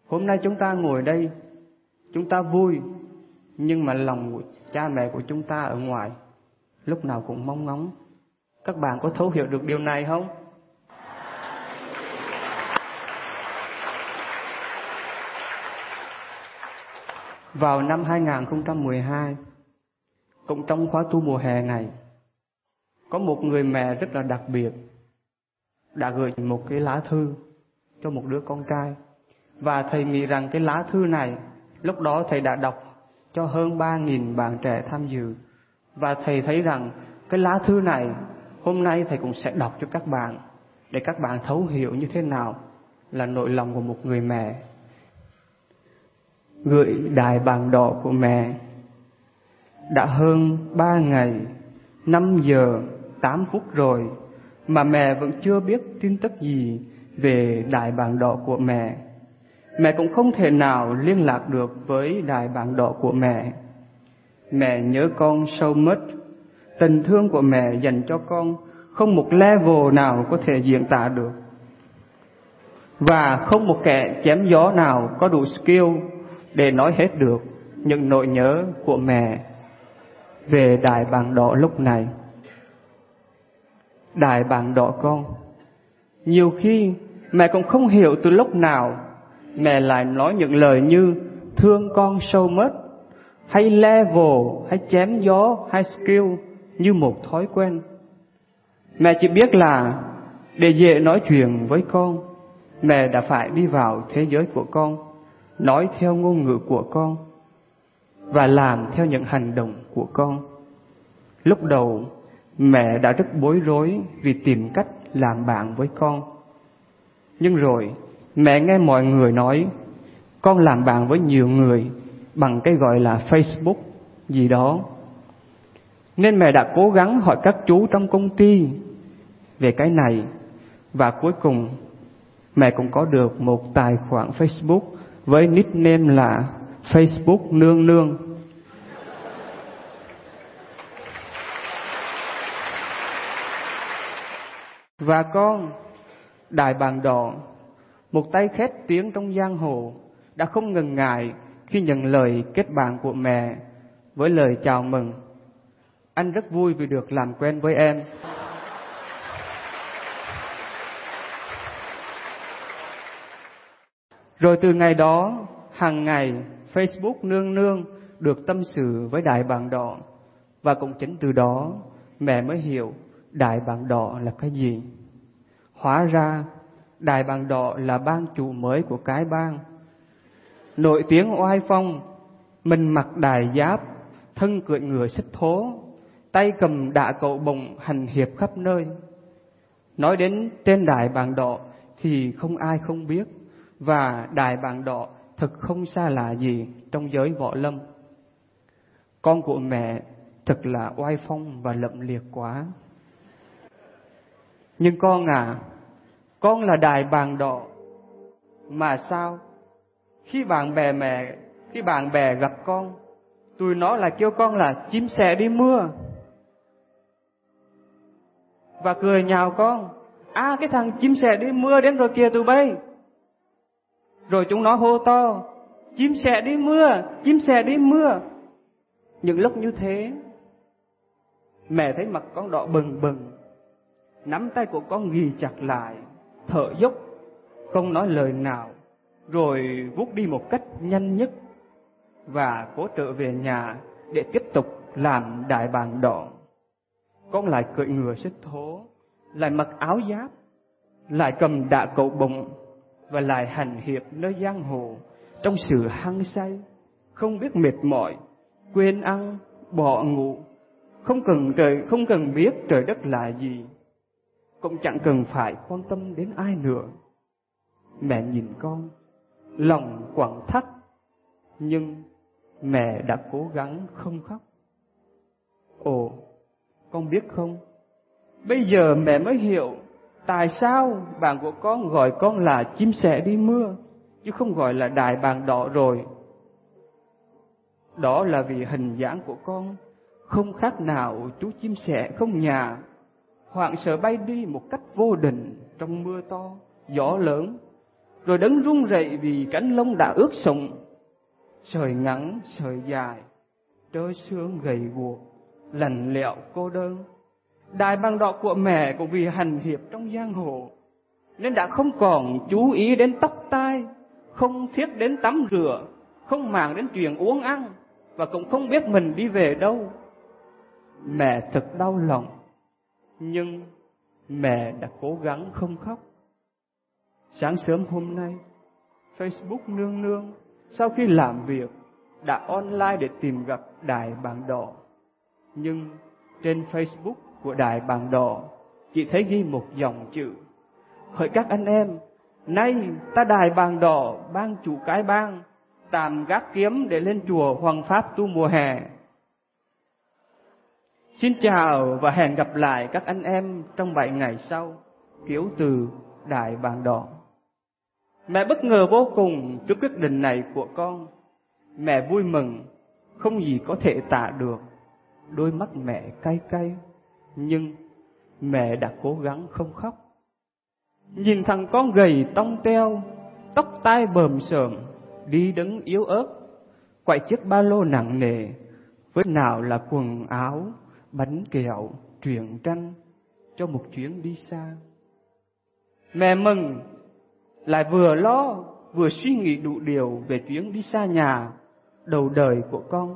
Hôm nay chúng ta ngồi đây, chúng ta vui, nhưng mà lòng của cha mẹ của chúng ta ở ngoài lúc nào cũng mong ngóng. Các bạn có thấu hiểu được điều này không? Vào năm 2012, cũng trong khóa tu mùa hè này, có một người mẹ rất là đặc biệt đã gửi một cái lá thư cho một đứa con trai. Và thầy nghĩ rằng cái lá thư này, lúc đó thầy đã đọc cho hơn 3.000 bạn trẻ tham dự. Và thầy thấy rằng cái lá thư này, hôm nay thầy cũng sẽ đọc cho các bạn, để các bạn thấu hiểu như thế nào là nỗi lòng của một người mẹ. Gửi đài bàn đỏ của mẹ. Đã hơn 3 ngày, 5 giờ, 8 phút rồi mà mẹ vẫn chưa biết tin tức gì về đài bàn đỏ của mẹ. Mẹ cũng không thể nào liên lạc được với đài bàn đỏ của mẹ. Mẹ nhớ con so much. Tình thương của mẹ dành cho con không một level nào có thể diễn tả được. Và không một kẻ chém gió nào có đủ skill để nói hết được những nỗi nhớ của mẹ về đài bàn đỏ lúc này. Đài bàn đỏ con. Nhiều khi mẹ cũng không hiểu từ lúc nào mẹ lại nói những lời như thương con so much, hay level, hay chém gió, hay skill như một thói quen. Mẹ chỉ biết là để dễ nói chuyện với con, mẹ đã phải đi vào thế giới của con, nói theo ngôn ngữ của con và làm theo những hành động của con. Lúc đầu mẹ đã rất bối rối vì tìm cách làm bạn với con. Nhưng rồi mẹ nghe mọi người nói con làm bạn với nhiều người bằng cái gọi là Facebook gì đó. Nên mẹ đã cố gắng hỏi các chú trong công ty về cái này. Và cuối cùng mẹ cũng có được một tài khoản Facebook với nickname là Facebook Nương Nương. Và con, đài bàn đỏ, một tay khét tiếng trong giang hồ, đã không ngần ngại khi nhận lời kết bạn của mẹ với lời chào mừng. Anh rất vui vì được làm quen với em. Rồi từ ngày đó, hàng ngày Facebook Nương Nương được tâm sự với đài bàn đỏ. Và cũng chính từ đó mẹ mới hiểu đài bàn đỏ là cái gì. Hóa ra đài bàn đỏ là ban chủ mới của cái bang, nổi tiếng oai phong, mình mặc đài giáp, thân cưỡi ngựa xích thố, tay cầm đạ cậu bồng hành hiệp khắp nơi. Nói đến trên đài bàn đỏ thì không ai không biết, và đài bàn đỏ thật không xa lạ gì trong giới võ lâm. Con của mẹ thật là oai phong và lẫm liệt quá. Nhưng con à, con là đài bàn đỏ mà sao khi bạn bè gặp con, tụi nó lại kêu con là chim sẻ đi mưa và cười nhạo con. Cái thằng chim sẻ đi mưa đến rồi kìa tụi bay. Rồi chúng nó hô to, chim sẻ đi mưa, chim sẻ đi mưa. Những lúc như thế, mẹ thấy mặt con đỏ bừng bừng, nắm tay của con ghì chặt lại, thở dốc, không nói lời nào, rồi vút đi một cách nhanh nhất và cố trở về nhà để tiếp tục làm đại bàng đỏ. Con lại cưỡi ngựa xích thố, lại mặc áo giáp, lại cầm đạ cậu bồng và lại hành hiệp nơi giang hồ trong sự hăng say, không biết mệt mỏi, quên ăn, bỏ ngủ, không cần biết trời đất là gì, cũng chẳng cần phải quan tâm đến ai nữa. Mẹ nhìn con, lòng quặn thắt, nhưng mẹ đã cố gắng không khóc. Ồ, con biết không, bây giờ mẹ mới hiểu tại sao bạn của con gọi con là chim sẻ đi mưa, chứ không gọi là đại bàng đỏ rồi. Đó là vì hình dáng của con không khác nào chú chim sẻ không nhà, hoảng sợ bay đi một cách vô định trong mưa to, gió lớn, rồi đứng run rẩy vì cánh lông đã ướt sũng. Sợi ngắn, sợi dài, trơ xương gầy guộc, lạnh lẽo cô đơn. Đại bàng đỏ của mẹ cũng vì hành hiệp trong giang hồ nên đã không còn chú ý đến tóc tai, không thiết đến tắm rửa, không màng đến chuyện uống ăn, và cũng không biết mình đi về đâu. Mẹ thật đau lòng, nhưng mẹ đã cố gắng không khóc. Sáng sớm hôm nay, Facebook nương nương sau khi làm việc đã online để tìm gặp Đại Bàng Đỏ. Nhưng trên Facebook của Đại Bàng Đỏ chỉ thấy ghi một dòng chữ: hỡi các anh em, nay ta Đại Bàng Đỏ bang chủ cái bang tạm gác kiếm để lên chùa Hoàng Pháp tu mùa hè. Xin chào và hẹn gặp lại các anh em trong 7 ngày sau. Kiếu từ Đại Bàng Đỏ. Mẹ bất ngờ vô cùng trước quyết định này của con. Mẹ vui mừng không gì có thể tả được. Đôi mắt mẹ cay cay, nhưng mẹ đã cố gắng không khóc. Nhìn thằng con gầy tông teo, tóc tai bờm sờm, đi đứng yếu ớt, quậy chiếc ba lô nặng nề, với nào là quần áo, bánh kẹo, truyện tranh cho một chuyến đi xa. Mẹ mừng, lại vừa lo vừa suy nghĩ đủ điều về chuyến đi xa nhà đầu đời của con.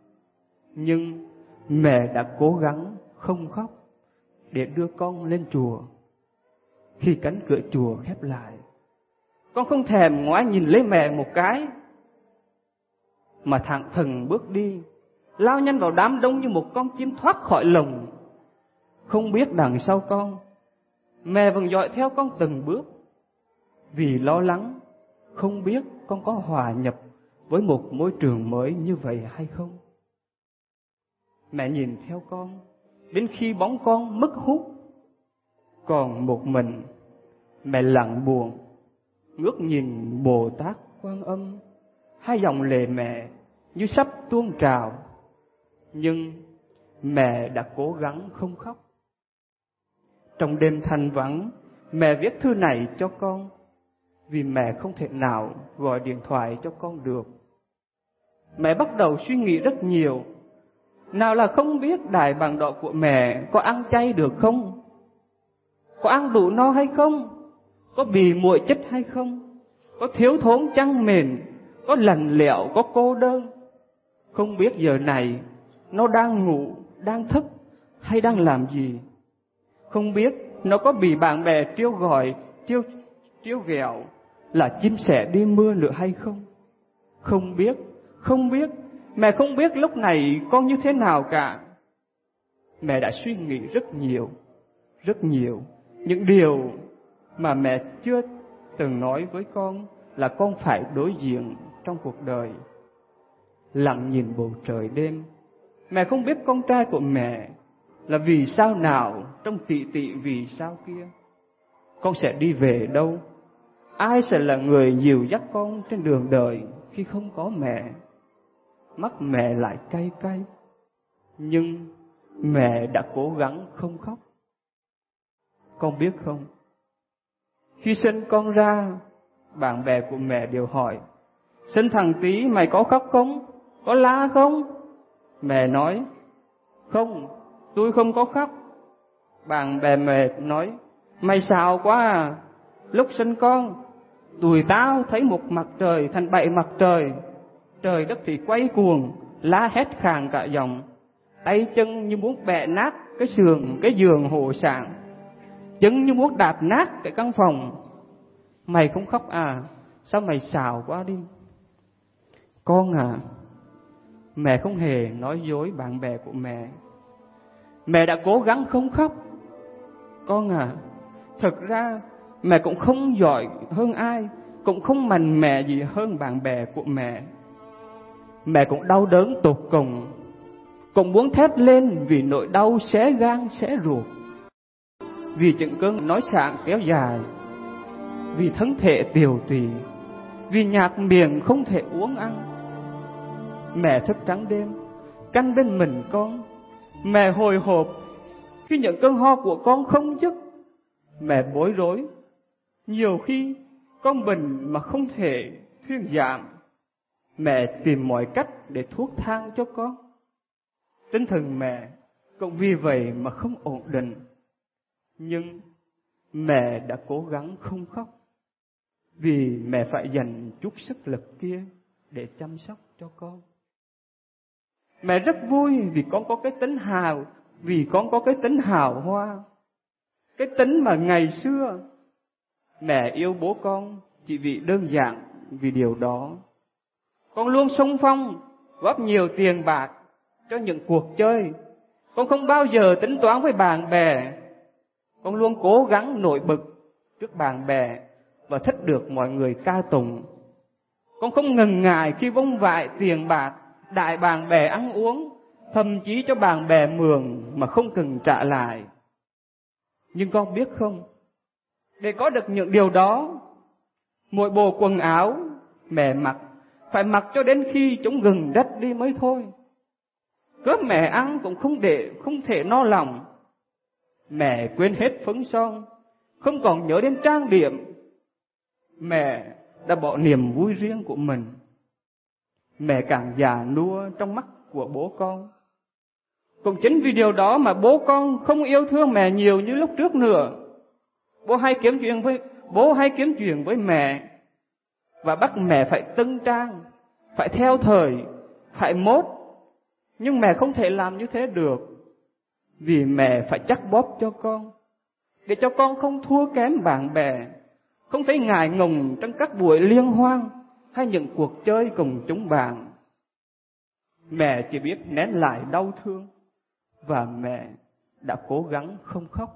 Nhưng mẹ đã cố gắng không khóc để đưa con lên chùa. Khi cánh cửa chùa khép lại, con không thèm ngoái nhìn lấy mẹ một cái, mà thẳng thừng bước đi, lao nhanh vào đám đông như một con chim thoát khỏi lồng. Không biết đằng sau con, mẹ vẫn dõi theo con từng bước, vì lo lắng không biết con có hòa nhập với một môi trường mới như vậy hay không. Mẹ nhìn theo con đến khi bóng con mất hút. Còn một mình, mẹ lặng buồn ngước nhìn Bồ Tát Quan Âm. Hai dòng lệ mẹ như sắp tuôn trào, nhưng mẹ đã cố gắng không khóc. Trong đêm thanh vắng, mẹ viết thư này cho con, vì mẹ không thể nào gọi điện thoại cho con được. Mẹ bắt đầu suy nghĩ rất nhiều. Nào là không biết Đại Bàng Đỏ của mẹ có ăn chay được không? Có ăn đủ no hay không? Có bị muội chích hay không? Có thiếu thốn chăn mền? Có lạnh lẽo, có cô đơn? Không biết giờ này nó đang ngủ, đang thức hay đang làm gì? Không biết nó có bị bạn bè trêu gọi, trêu ghẹo là chim sẻ đi mưa nữa hay không? Không biết, mẹ không biết lúc này con như thế nào cả. Mẹ đã suy nghĩ rất nhiều. Những điều mà mẹ chưa từng nói với con là con phải đối diện trong cuộc đời. Lặng nhìn bầu trời đêm, mẹ không biết con trai của mẹ là vì sao nào trong tỷ vì sao kia. Con sẽ đi về đâu? Ai sẽ là người dìu dắt con trên đường đời khi không có mẹ? Mắt mẹ lại cay cay, nhưng mẹ đã cố gắng không khóc. Con biết không, khi sinh con ra, bạn bè của mẹ đều hỏi: sinh thằng Tí mày có khóc không? Có la không? Mẹ nói: không, tôi không có khóc. Bạn bè mẹ nói: mày xạo quá à, lúc sinh con tụi tao thấy một mặt trời thành 7 mặt trời, trời đất thì quay cuồng, la hét khàn cả giọng, tay chân như muốn bẻ nát cái giường hộ sạn, chân như muốn đạp nát cái căn phòng. Mày không khóc à? Sao mày xạo quá đi? Con à, mẹ không hề nói dối bạn bè của mẹ. Mẹ đã cố gắng không khóc. Con à, thực ra mẹ cũng không giỏi hơn ai, cũng không mạnh mẽ gì hơn bạn bè của mẹ. Mẹ cũng đau đớn tột cùng, cũng muốn thét lên vì nỗi đau xé gan xé ruột, vì những cơn nói sạng kéo dài, vì thân thể tiều tụy, vì nhạt miệng không thể uống ăn. Mẹ thức trắng đêm canh bên mình con. Mẹ hồi hộp khi những cơn ho của con không dứt. Mẹ bối rối, nhiều khi Con bệnh mà không thể thuyên giảm, mẹ tìm mọi cách để thuốc thang cho con. Tinh thần mẹ cũng vì vậy mà không ổn định. Nhưng mẹ đã cố gắng không khóc, vì mẹ phải dành chút sức lực kia để chăm sóc cho con. Mẹ rất vui vì con có cái tính hào hoa. Cái tính mà ngày xưa mẹ yêu bố con chỉ vì đơn giản vì điều đó. Con luôn xung phong góp nhiều tiền bạc cho những cuộc chơi. Con không bao giờ tính toán với bạn bè. Con luôn cố gắng nổi bật trước bạn bè và thích được mọi người ca tụng. Con không ngần ngại khi vung vãi tiền bạc đại bạn bè ăn uống, thậm chí cho bạn bè mượn mà không cần trả lại. Nhưng con biết không, để có được những điều đó, mỗi bộ quần áo mẹ mặc phải mặc cho đến khi chúng gần đất đi mới thôi. Cơm mẹ ăn cũng không thể no lòng. Mẹ quên hết phấn son, không còn nhớ đến trang điểm. Mẹ đã bỏ niềm vui riêng của mình. Mẹ càng già nua trong mắt của bố con. Cũng chính vì điều đó mà bố con không yêu thương mẹ nhiều như lúc trước nữa. Bố hay kiếm chuyện với mẹ và bắt mẹ phải tân trang, phải theo thời, phải mốt. Nhưng mẹ không thể làm như thế được, vì mẹ phải chắc bóp cho con, để cho con không thua kém bạn bè, không phải ngại ngùng trong các buổi liên hoan hay những cuộc chơi cùng chúng bạn. Mẹ chỉ biết nén lại đau thương, và mẹ đã cố gắng không khóc.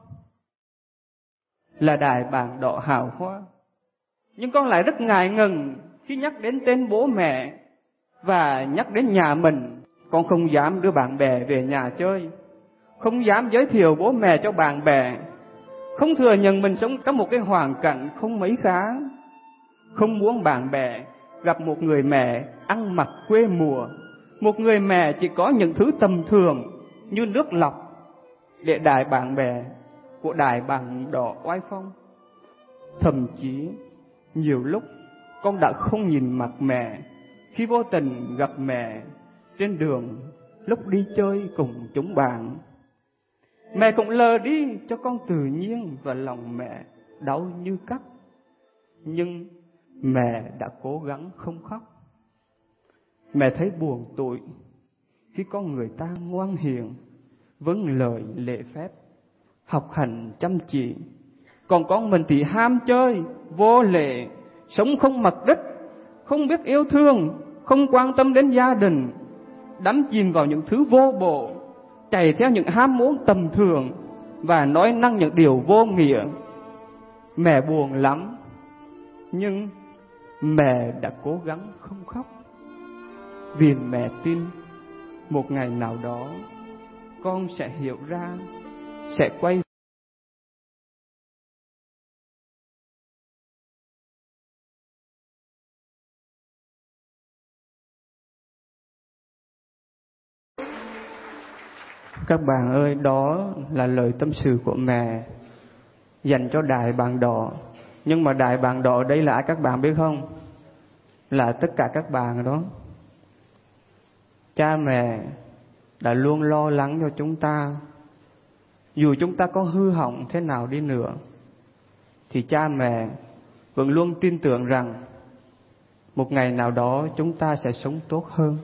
Là đài bảng đỏ hào hoa, nhưng con lại rất ngại ngần khi nhắc đến tên bố mẹ và nhắc đến nhà mình. Con không dám đưa bạn bè về nhà chơi, không dám giới thiệu bố mẹ cho bạn bè, không thừa nhận mình sống trong một cái hoàn cảnh không mấy khá, không muốn bạn bè gặp một người mẹ ăn mặc quê mùa, một người mẹ chỉ có những thứ tầm thường như nước lọc để đài bạn bè của đài bảng đỏ oai phong. Thậm chí nhiều lúc con đã không nhìn mặt mẹ khi vô tình gặp mẹ trên đường lúc đi chơi cùng chúng bạn. Mẹ cũng lờ đi cho con tự nhiên và lòng mẹ đau như cắt. Nhưng mẹ đã cố gắng không khóc. Mẹ thấy buồn tủi khi con người ta ngoan hiền, vâng lời lễ phép, học hành chăm chỉ, còn con mình thì ham chơi, vô lệ, sống không mặc đất, không biết yêu thương, không quan tâm đến gia đình, đắm chìm vào những thứ vô bổ, chạy theo những ham muốn tầm thường và nói năng những điều vô nghĩa. Mẹ buồn lắm, nhưng mẹ đã cố gắng không khóc, vì mẹ tin một ngày nào đó con sẽ hiểu ra, sẽ quay. Các bạn ơi, đó là lời tâm sự của mẹ dành cho đài bảng đỏ. Nhưng mà đài bảng đỏ đây là ai các bạn biết không? Là tất cả các bạn đó. Cha mẹ đã luôn lo lắng cho chúng ta. Dù chúng ta có hư hỏng thế nào đi nữa, thì cha mẹ vẫn luôn tin tưởng rằng một ngày nào đó chúng ta sẽ sống tốt hơn.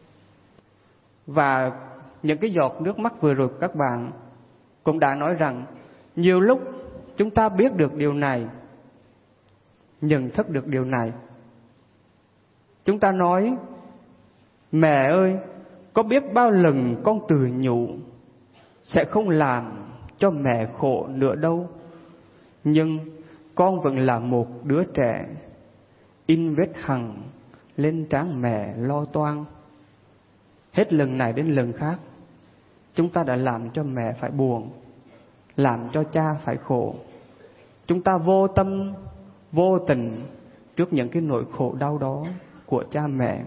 Và những cái giọt nước mắt vừa rồi các bạn cũng đã nói rằng nhiều lúc chúng ta biết được điều này, nhận thức được điều này. Chúng ta nói: mẹ ơi, có biết bao lần con tự nhủ sẽ không làm cho mẹ khổ nữa đâu, nhưng con vẫn là một đứa trẻ in vết hằn lên trán mẹ lo toan. Hết lần này đến lần khác, chúng ta đã làm cho mẹ phải buồn, làm cho cha phải khổ. Chúng ta vô tâm, vô tình trước những cái nỗi khổ đau đó của cha mẹ.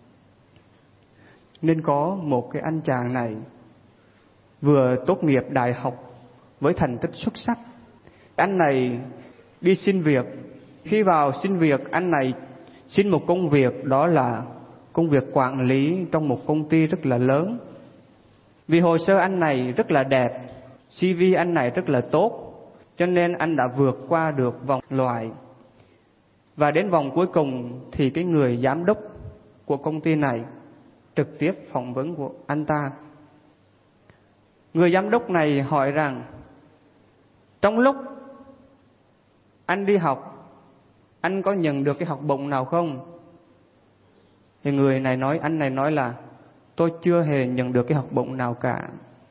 Nên có một cái anh chàng này vừa tốt nghiệp đại học với thành tích xuất sắc. Anh này đi xin việc Khi vào xin việc, anh này xin một công việc, đó là công việc quản lý trong một công ty rất là lớn. Vì hồ sơ anh này rất là đẹp, CV anh này rất là tốt, cho nên anh đã vượt qua được vòng loại. Và đến vòng cuối cùng thì cái người giám đốc của công ty này trực tiếp phỏng vấn của anh ta. Người giám đốc này hỏi rằng, trong lúc anh đi học, anh có nhận được cái học bổng nào không? Thì anh này nói là tôi chưa hề nhận được cái học bổng nào cả.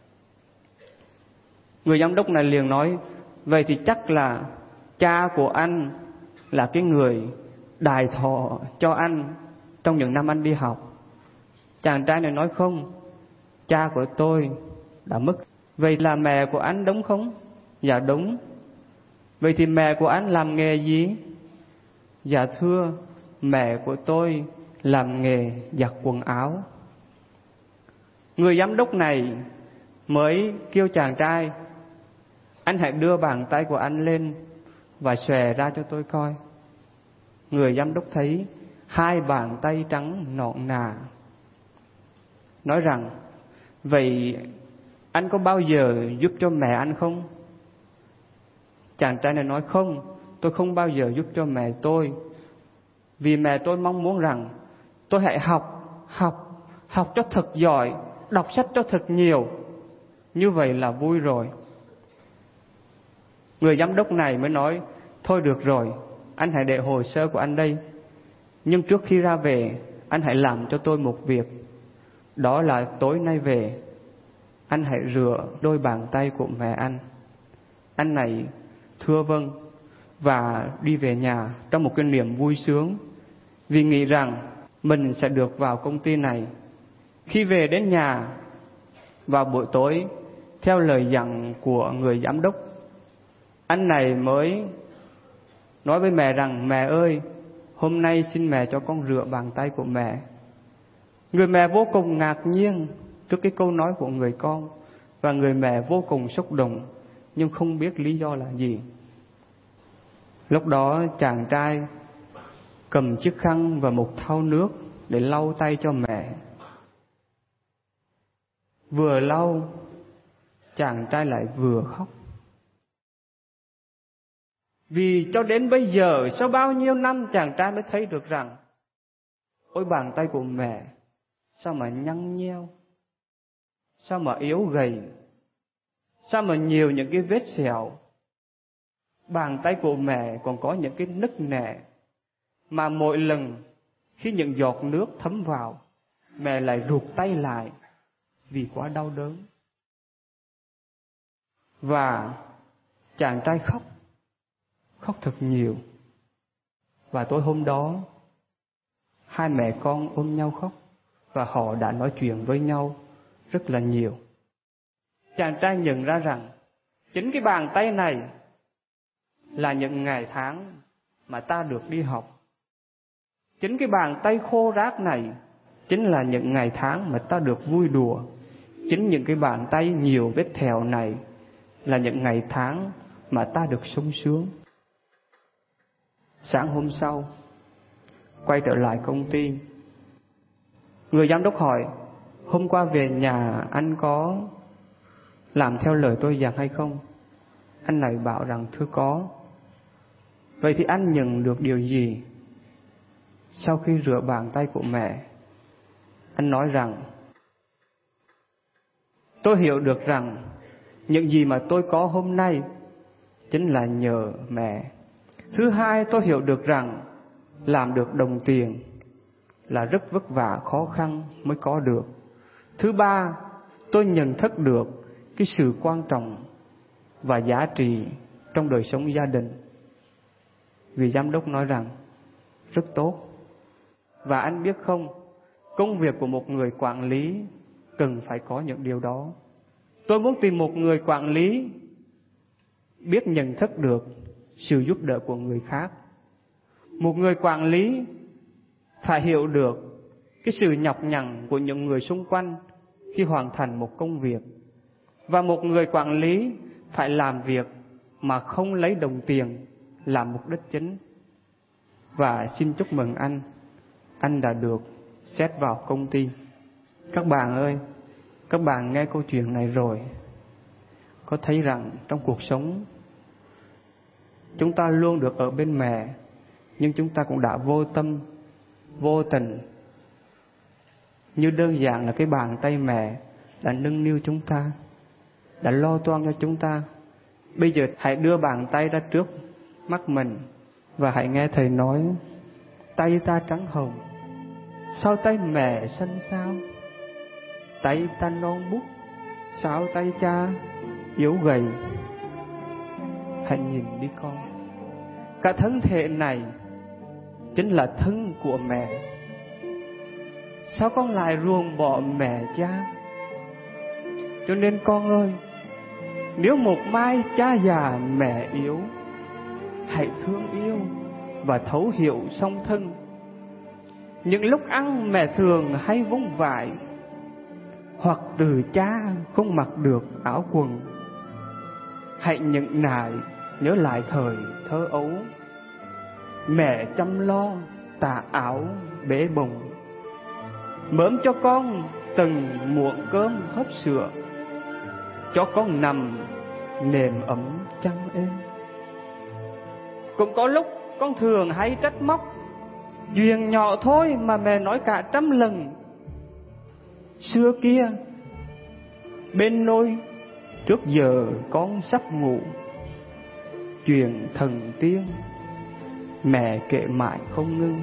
Người giám đốc này liền nói, vậy thì chắc là cha của anh là cái người đài thọ cho anh trong những năm anh đi học. Chàng trai này nói không, cha của tôi đã mất. Vậy là mẹ của anh đúng không? Dạ đúng. Vậy thì mẹ của anh làm nghề gì? Dạ thưa, mẹ của tôi làm nghề giặt quần áo. Người giám đốc này mới kêu chàng trai, anh hãy đưa bàn tay của anh lên và xòe ra cho tôi coi. Người giám đốc thấy hai bàn tay trắng nõn nà, nói rằng, vậy anh có bao giờ giúp cho mẹ anh không? Chàng trai này nói không, tôi không bao giờ giúp cho mẹ tôi. Vì mẹ tôi mong muốn rằng tôi hãy học cho thật giỏi, đọc sách cho thật nhiều. Như vậy là vui rồi. Người giám đốc này mới nói, thôi được rồi, anh hãy để hồ sơ của anh đây. Nhưng trước khi ra về, anh hãy làm cho tôi một việc. Đó là tối nay về, anh hãy rửa đôi bàn tay của mẹ anh. Anh này thưa vâng và đi về nhà trong một cái niềm vui sướng, vì nghĩ rằng mình sẽ được vào công ty này. Khi về đến nhà vào buổi tối, theo lời dặn của người giám đốc, anh này mới nói với mẹ rằng, mẹ ơi, hôm nay xin mẹ cho con rửa bàn tay của mẹ. Người mẹ vô cùng ngạc nhiên trước cái câu nói của người con, và người mẹ vô cùng xúc động, nhưng không biết lý do là gì. Lúc đó chàng trai cầm chiếc khăn và một thau nước để lau tay cho mẹ. Vừa lau, chàng trai lại vừa khóc. Vì cho đến bây giờ, sau bao nhiêu năm, chàng trai mới thấy được rằng, ôi bàn tay của mẹ sao mà nhăn nheo, sao mà yếu gầy, sao mà nhiều những cái vết sẹo. Bàn tay của mẹ còn có những cái nứt nẻ, mà mỗi lần khi những giọt nước thấm vào, mẹ lại rụt tay lại vì quá đau đớn. Và chàng trai khóc thật nhiều. Và tối hôm đó, hai mẹ con ôm nhau khóc, và họ đã nói chuyện với nhau rất là nhiều. Chàng trai nhận ra rằng chính cái bàn tay này là những ngày tháng mà ta được đi học. Chính cái bàn tay khô ráp này chính là những ngày tháng mà ta được vui đùa. Chính những cái bàn tay nhiều vết thẹo này là những ngày tháng mà ta được sung sướng. Sáng hôm sau, quay trở lại công ty, người giám đốc hỏi, hôm qua về nhà anh có làm theo lời tôi dặn hay không? Anh này bảo rằng thưa có. Vậy thì anh nhận được điều gì sau khi rửa bàn tay của mẹ? Anh nói rằng, tôi hiểu được rằng những gì mà tôi có hôm nay chính là nhờ mẹ. Thứ hai, tôi hiểu được rằng làm được đồng tiền là rất vất vả, khó khăn mới có được. Thứ ba, tôi nhận thức được cái sự quan trọng và giá trị trong đời sống gia đình. Vị giám đốc nói rằng rất tốt. Và anh biết không, công việc của một người quản lý cần phải có những điều đó. Tôi muốn tìm một người quản lý biết nhận thức được sự giúp đỡ của người khác. Một người quản lý phải hiểu được cái sự nhọc nhằn của những người xung quanh khi hoàn thành một công việc. Và một người quản lý phải làm việc mà không lấy đồng tiền làm mục đích chính. Và xin chúc mừng anh đã được xét vào công ty. Các bạn ơi, các bạn nghe câu chuyện này rồi, có thấy rằng trong cuộc sống chúng ta luôn được ở bên mẹ, nhưng chúng ta cũng đã vô tâm, vô tình, như đơn giản là cái bàn tay mẹ đã nâng niu chúng ta, đã lo toan cho chúng ta. Bây giờ hãy đưa bàn tay ra trước mắt mình và hãy nghe thầy nói: tay ta trắng hồng, sao tay mẹ xanh xao? Tay ta non bút, sao tay cha yếu gầy? Hãy nhìn đi con, cả thân thể này chính là thân của mẹ. Sao con lại ruồng bỏ mẹ cha? Cho nên con ơi, nếu một mai cha già mẹ yếu, hãy thương yêu và thấu hiểu song thân. Những lúc ăn mẹ thường hay vung vãi, hoặc từ cha không mặc được áo quần. Hãy nhẫn nại nhớ lại thời thơ ấu, mẹ chăm lo tà áo bế bồng, mớm cho con từng muỗng cơm hấp sữa, cho con nằm nệm ấm chăn êm. Cũng có lúc con thường hay trách móc, chuyện nhỏ thôi mà mẹ nói cả trăm lần. Xưa kia bên nôi, trước giờ con sắp ngủ, chuyện thần tiên mẹ kể mãi không ngưng.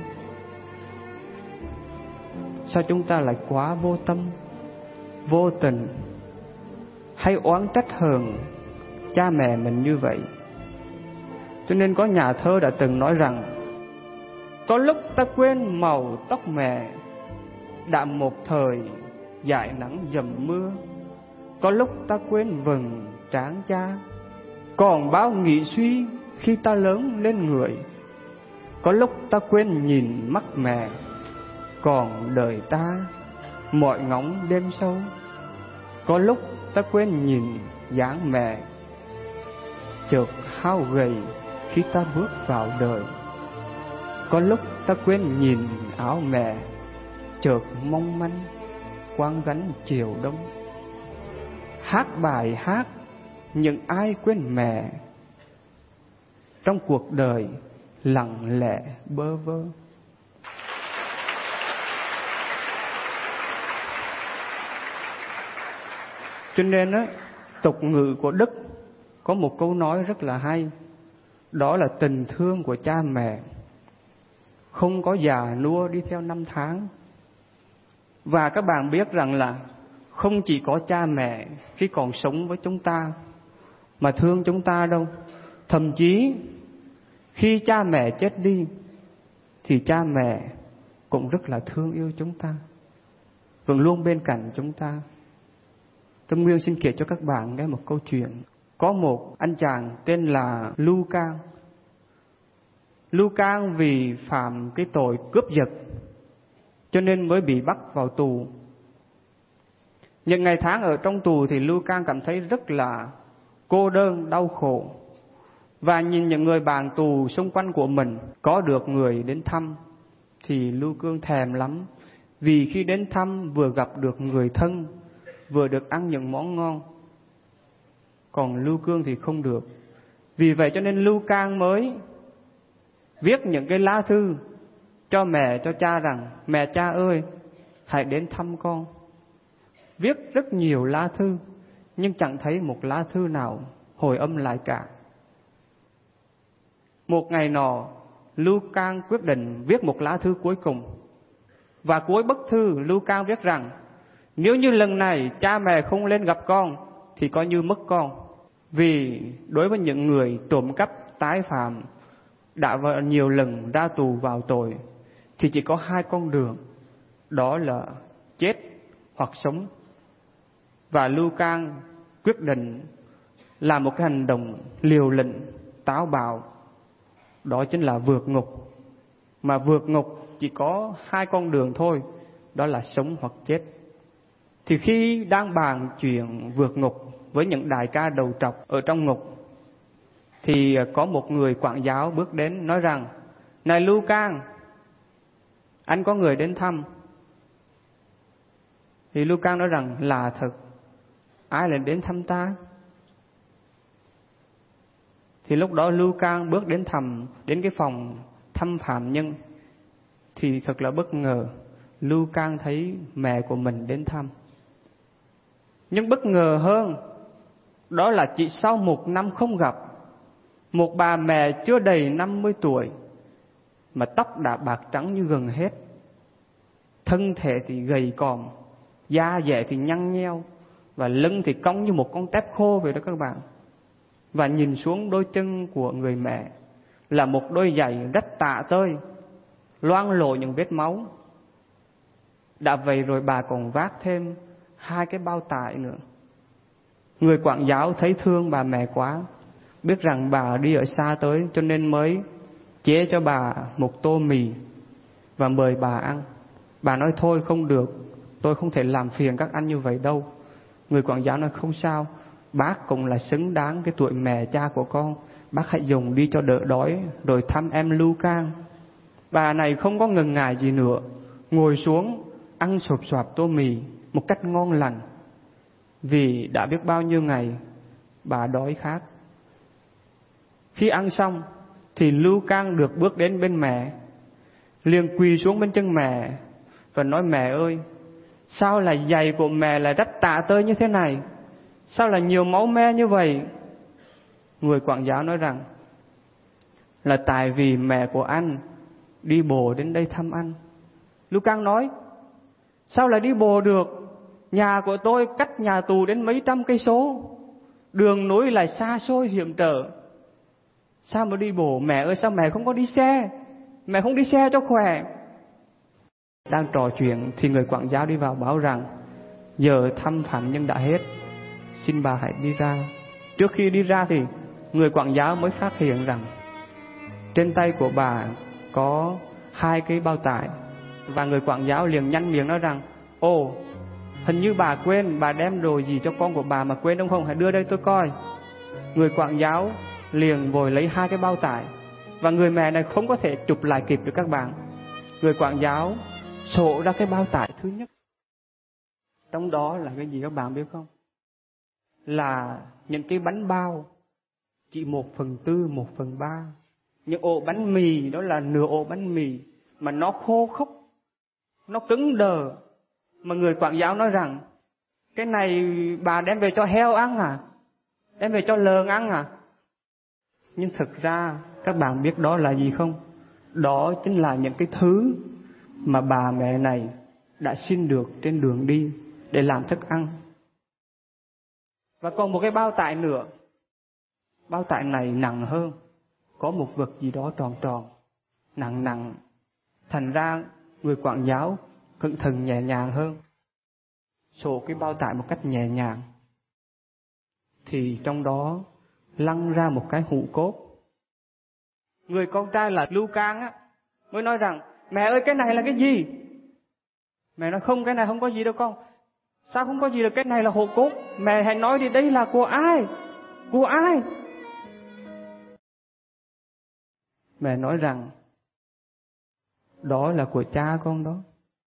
Sao chúng ta lại quá vô tâm, vô tình, hay oán trách hờn cha mẹ mình như vậy? Cho nên có nhà thơ đã từng nói rằng: có lúc ta quên màu tóc mẹ, đã một thời dải nắng dầm mưa. Có lúc ta quên vầng trán cha, còn bao nghĩ suy khi ta lớn lên người. Có lúc ta quên nhìn mắt mẹ, còn đời ta mọi ngóng đêm sâu. Có lúc ta quên nhìn dáng mẹ, chợt hao gầy khi ta bước vào đời. Có lúc ta quên nhìn áo mẹ, chợt mong manh quang gánh chiều đông. Hát bài hát những ai quên mẹ, trong cuộc đời lặng lẽ bơ vơ. Cho nên á, tục ngữ của Đức có một câu nói rất là hay, đó là tình thương của cha mẹ không có già nua đi theo năm tháng. Và các bạn biết rằng là không chỉ có cha mẹ khi còn sống với chúng ta mà thương chúng ta đâu. Thậm chí khi cha mẹ chết đi thì cha mẹ cũng rất là thương yêu chúng ta, vẫn luôn bên cạnh chúng ta. Tâm Nguyên xin kể cho các bạn nghe một câu chuyện. Có một anh chàng tên là Lưu Cang. Lưu Cang vì phạm cái tội cướp giật cho nên mới bị bắt vào tù. Những ngày tháng ở trong tù thì Lưu Cang cảm thấy rất là cô đơn, đau khổ. Và nhìn những người bạn tù xung quanh của mình có được người đến thăm thì Lưu Cang thèm lắm. Vì khi đến thăm vừa gặp được người thân, vừa được ăn những món ngon. Còn Lưu Cang thì không được. Vì vậy cho nên Lưu Cang mới viết những cái lá thư cho mẹ, cho cha rằng: mẹ cha ơi, hãy đến thăm con. Viết rất nhiều lá thư nhưng chẳng thấy một lá thư nào hồi âm lại cả. Một ngày nọ, Lưu Cang quyết định viết một lá thư cuối cùng. Và cuối bức thư Lưu Cang viết rằng: nếu như lần này cha mẹ không lên gặp con thì coi như mất con. Vì đối với những người trộm cắp tái phạm đã nhiều lần ra tù vào tội thì chỉ có hai con đường, đó là chết hoặc sống. Và Lưu Cang quyết định làm một cái hành động liều lĩnh, táo bạo, đó chính là vượt ngục. Mà vượt ngục chỉ có hai con đường thôi, đó là sống hoặc chết. Thì khi đang bàn chuyện vượt ngục với những đại ca đầu trọc ở trong ngục thì có một người quản giáo bước đến nói rằng: này Lưu Cang, anh có người đến thăm. Thì Lưu Cang nói rằng là thật, ai lại đến thăm ta? Thì lúc đó Lưu Cang bước đến cái phòng thăm phạm nhân. Thì thật là bất ngờ, Lưu Cang thấy mẹ của mình đến thăm. Nhưng bất ngờ hơn, đó là chỉ sau 1 năm không gặp, một bà mẹ chưa đầy 50 tuổi, mà tóc đã bạc trắng như gần hết, thân thể thì gầy còm, da dẻ thì nhăn nheo, và lưng thì cong như một con tép khô vậy đó các bạn. Và nhìn xuống đôi chân của người mẹ là một đôi giày rách tả tơi, loang lổ những vết máu. Đã vậy rồi bà còn vác thêm 2 cái bao tải nữa. Người quản giáo thấy thương bà mẹ quá, biết rằng bà đi ở xa tới, cho nên mới chế cho bà một tô mì và mời bà ăn. Bà nói thôi không được, tôi không thể làm phiền các anh như vậy đâu. Người quản giáo nói không sao, bác cũng là xứng đáng cái tuổi mẹ cha của con, bác hãy dùng đi cho đỡ đói rồi thăm em Lưu Cang. Bà này không có ngần ngại gì nữa, ngồi xuống ăn sộp soạp tô mì một cách ngon lành, vì đã biết bao nhiêu ngày bà đói khát. Khi ăn xong thì Lưu Cang được bước đến bên mẹ, liền quỳ xuống bên chân mẹ và nói: mẹ ơi, sao là giày của mẹ lại rách tả tơi như thế này? Sao là nhiều máu me như vậy? Người quản giáo nói rằng là tại vì mẹ của anh đi bộ đến đây thăm anh. Lưu Cang nói: sao lại đi bộ được? Nhà của tôi cách nhà tù đến mấy trăm cây số, đường núi lại xa xôi hiểm trở, sao mà đi bộ? Mẹ ơi, sao mẹ không có đi xe? Mẹ không đi xe cho khỏe. Đang trò chuyện thì người quản giáo đi vào báo rằng giờ thăm phạm nhân đã hết, xin bà hãy đi ra. Trước khi đi ra thì người quản giáo mới phát hiện rằng trên tay của bà có 2 cái bao tải. Và người quản giáo liền nhăn miệng nói rằng: ồ, hình như bà quên, bà đem đồ gì cho con của bà mà quên đúng không? Hãy đưa đây tôi coi. Người quản giáo liền vội lấy 2 cái bao tải, và người mẹ này không có thể chụp lại kịp được các bạn. Người quản giáo sổ ra cái bao tải thứ nhất, trong đó là cái gì các bạn biết không? Là những cái bánh bao chỉ 1/4, 1/3. Những ổ bánh mì đó là nửa ổ bánh mì mà nó khô khốc, nó cứng đờ. Mà người quản giáo nói rằng cái này bà đem về cho heo ăn à? Đem về cho lợn ăn à? Nhưng thực ra các bạn biết đó là gì không? Đó chính là những cái thứ mà bà mẹ này đã xin được trên đường đi để làm thức ăn. Và còn một cái bao tải nữa. Bao tải này nặng hơn, có một vật gì đó tròn tròn, nặng nặng. Thành ra người quản giáo cẩn thận nhẹ nhàng hơn, sổ cái bao tải một cách nhẹ nhàng. Thì trong đó lăn ra một cái hũ cốt. Người con trai là Lưu Cang á mới nói rằng: mẹ ơi, cái này là cái gì? Mẹ nói: không, cái này không có gì đâu con. Sao không có gì được? Cái này là hũ cốt. Mẹ hãy nói đi, đây là của ai? Của ai? Mẹ nói rằng đó là của cha con đó.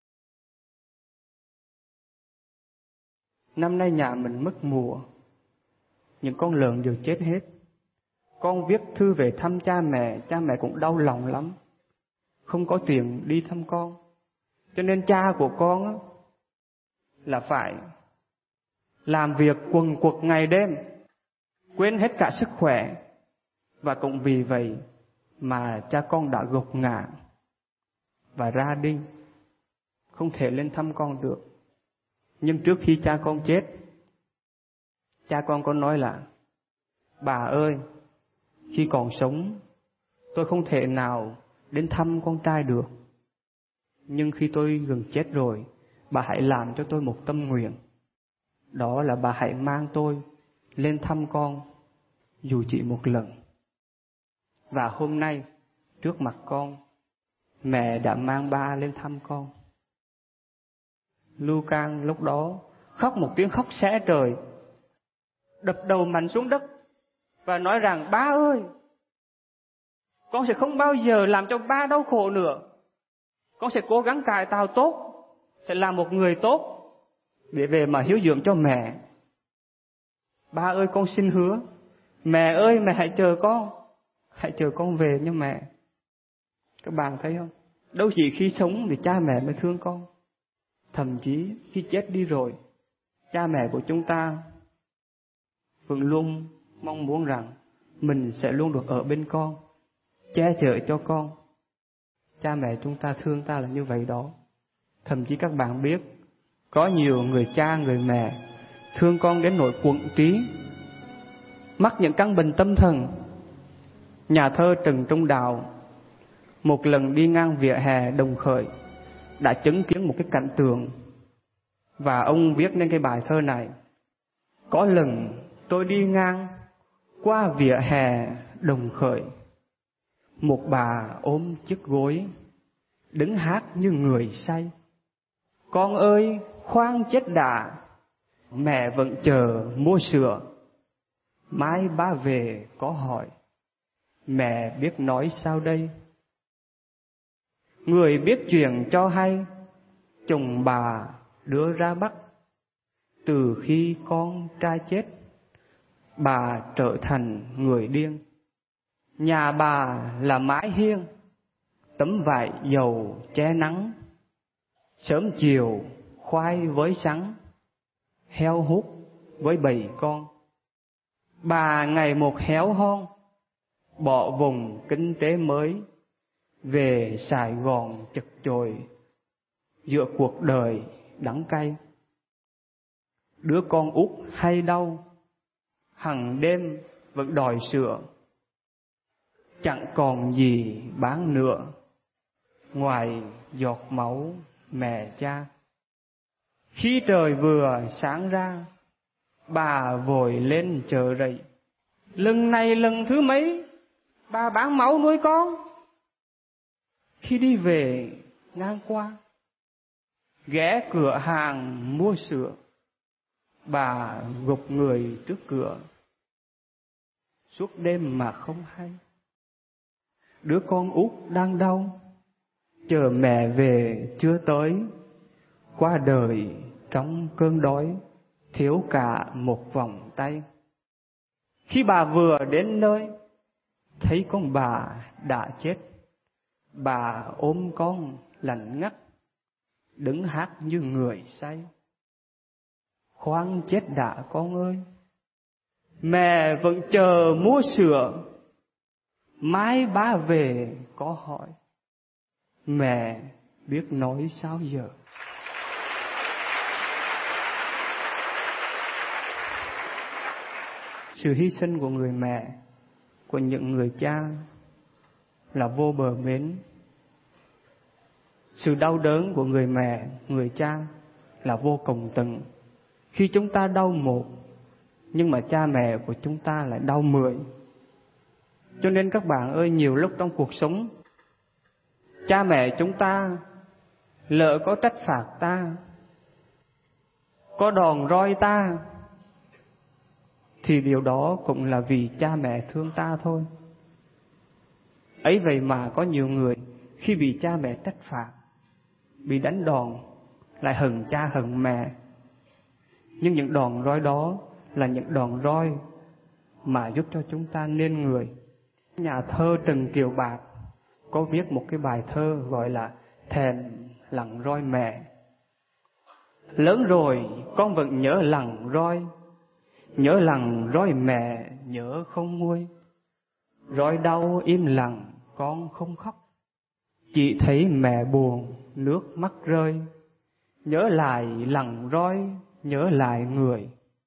Năm nay nhà mình mất mùa, những con lợn đều chết hết. Con viết thư về thăm cha mẹ cũng đau lòng lắm, không có tiền đi thăm con. Cho nên cha của con á, là phải làm việc quần quật ngày đêm, quên hết cả sức khỏe. Và cũng vì vậy mà cha con đã gục ngã và ra đi, không thể lên thăm con được. Nhưng trước khi cha con chết, cha con có nói là: bà ơi, khi còn sống tôi không thể nào đến thăm con trai được, nhưng khi tôi gần chết rồi, bà hãy làm cho tôi một tâm nguyện. Đó là bà hãy mang tôi lên thăm con dù chỉ một lần. Và hôm nay trước mặt con, mẹ đã mang ba lên thăm con. Lưu Cang lúc đó khóc một tiếng khóc xé trời, đập đầu mạnh xuống đất và nói rằng: ba ơi, Con sẽ không bao giờ làm cho ba đau khổ nữa. Con sẽ cố gắng cải tạo tốt, sẽ là một người tốt để về mà hiếu dưỡng cho mẹ. Ba ơi, con xin hứa. Mẹ ơi, mẹ hãy chờ con. Hãy chờ con về nha mẹ. Các bạn thấy không? Đâu chỉ khi sống thì cha mẹ mới thương con. Thậm chí khi chết đi rồi, cha mẹ của chúng ta vẫn luôn mong muốn rằng mình sẽ luôn được ở bên con, che chở cho con. Cha mẹ chúng ta thương ta là như vậy đó. Thậm chí các bạn biết, có nhiều người cha, người mẹ thương con đến nỗi quặn trí, mắc những căn bệnh tâm thần. Nhà thơ Trần Trung Đạo một lần đi ngang vỉa hè Đồng Khởi đã chứng kiến một cái cảnh tượng, và ông viết nên cái bài thơ này: có lần tôi đi ngang qua vỉa hè Đồng Khởi, một bà ôm chiếc gối đứng hát như người say. Con ơi, khoan chết đã, mẹ vẫn chờ mua sữa. Mai ba về có hỏi, mẹ biết nói sao đây? Người biết chuyện cho hay, chồng bà đưa ra Bắc. Từ khi con trai chết, bà trở thành người điên. Nhà bà là mái hiên, tấm vải dầu che nắng. Sớm chiều khoai với sắn, heo hút với bầy con. Bà ngày một héo hon, bỏ vùng kinh tế mới, về Sài Gòn chật chội giữa cuộc đời đắng cay. Đứa con út hay đau, hằng đêm vẫn đòi sữa. Chẳng còn gì bán nữa, ngoài giọt máu mẹ cha. Khi trời vừa sáng ra, bà vội lên chợ rẫy. Lần này lần thứ mấy, bà bán máu nuôi con. Khi đi về ngang qua, ghé cửa hàng mua sữa, bà gục người trước cửa, suốt đêm mà không hay. Đứa con út đang đau, chờ mẹ về chưa tới, qua đời trong cơn đói, thiếu cả một vòng tay. Khi bà vừa đến nơi, thấy con bà đã chết. Bà ôm con lạnh ngắt, đứng hát như người say. Khoan chết đã con ơi, mẹ vẫn chờ mua sữa. Mai ba về có hỏi, mẹ biết nói sao giờ? Sự hy sinh của người mẹ, của những người cha là vô bờ bến. Sự đau đớn của người mẹ, người cha là vô cùng tận. Khi chúng ta đau một, nhưng mà cha mẹ của chúng ta lại đau 10. Cho nên các bạn ơi, nhiều lúc trong cuộc sống, cha mẹ chúng ta lỡ có trách phạt ta, có đòn roi ta, thì điều đó cũng là vì cha mẹ thương ta thôi. Ấy vậy mà có nhiều người khi bị cha mẹ trách phạt, bị đánh đòn, lại hận cha hận mẹ. Nhưng những đòn roi đó là những đòn roi mà giúp cho chúng ta nên người. Nhà thơ Trần Kiều Bạc có viết một cái bài thơ gọi là Thèm lặng roi mẹ. Lớn rồi con vẫn nhớ lặng roi, nhớ lặng roi mẹ nhớ không nguôi. Roi đau im lặng con không khóc, chỉ thấy mẹ buồn nước mắt rơi. Nhớ lại lặng roi, nhớ lại người.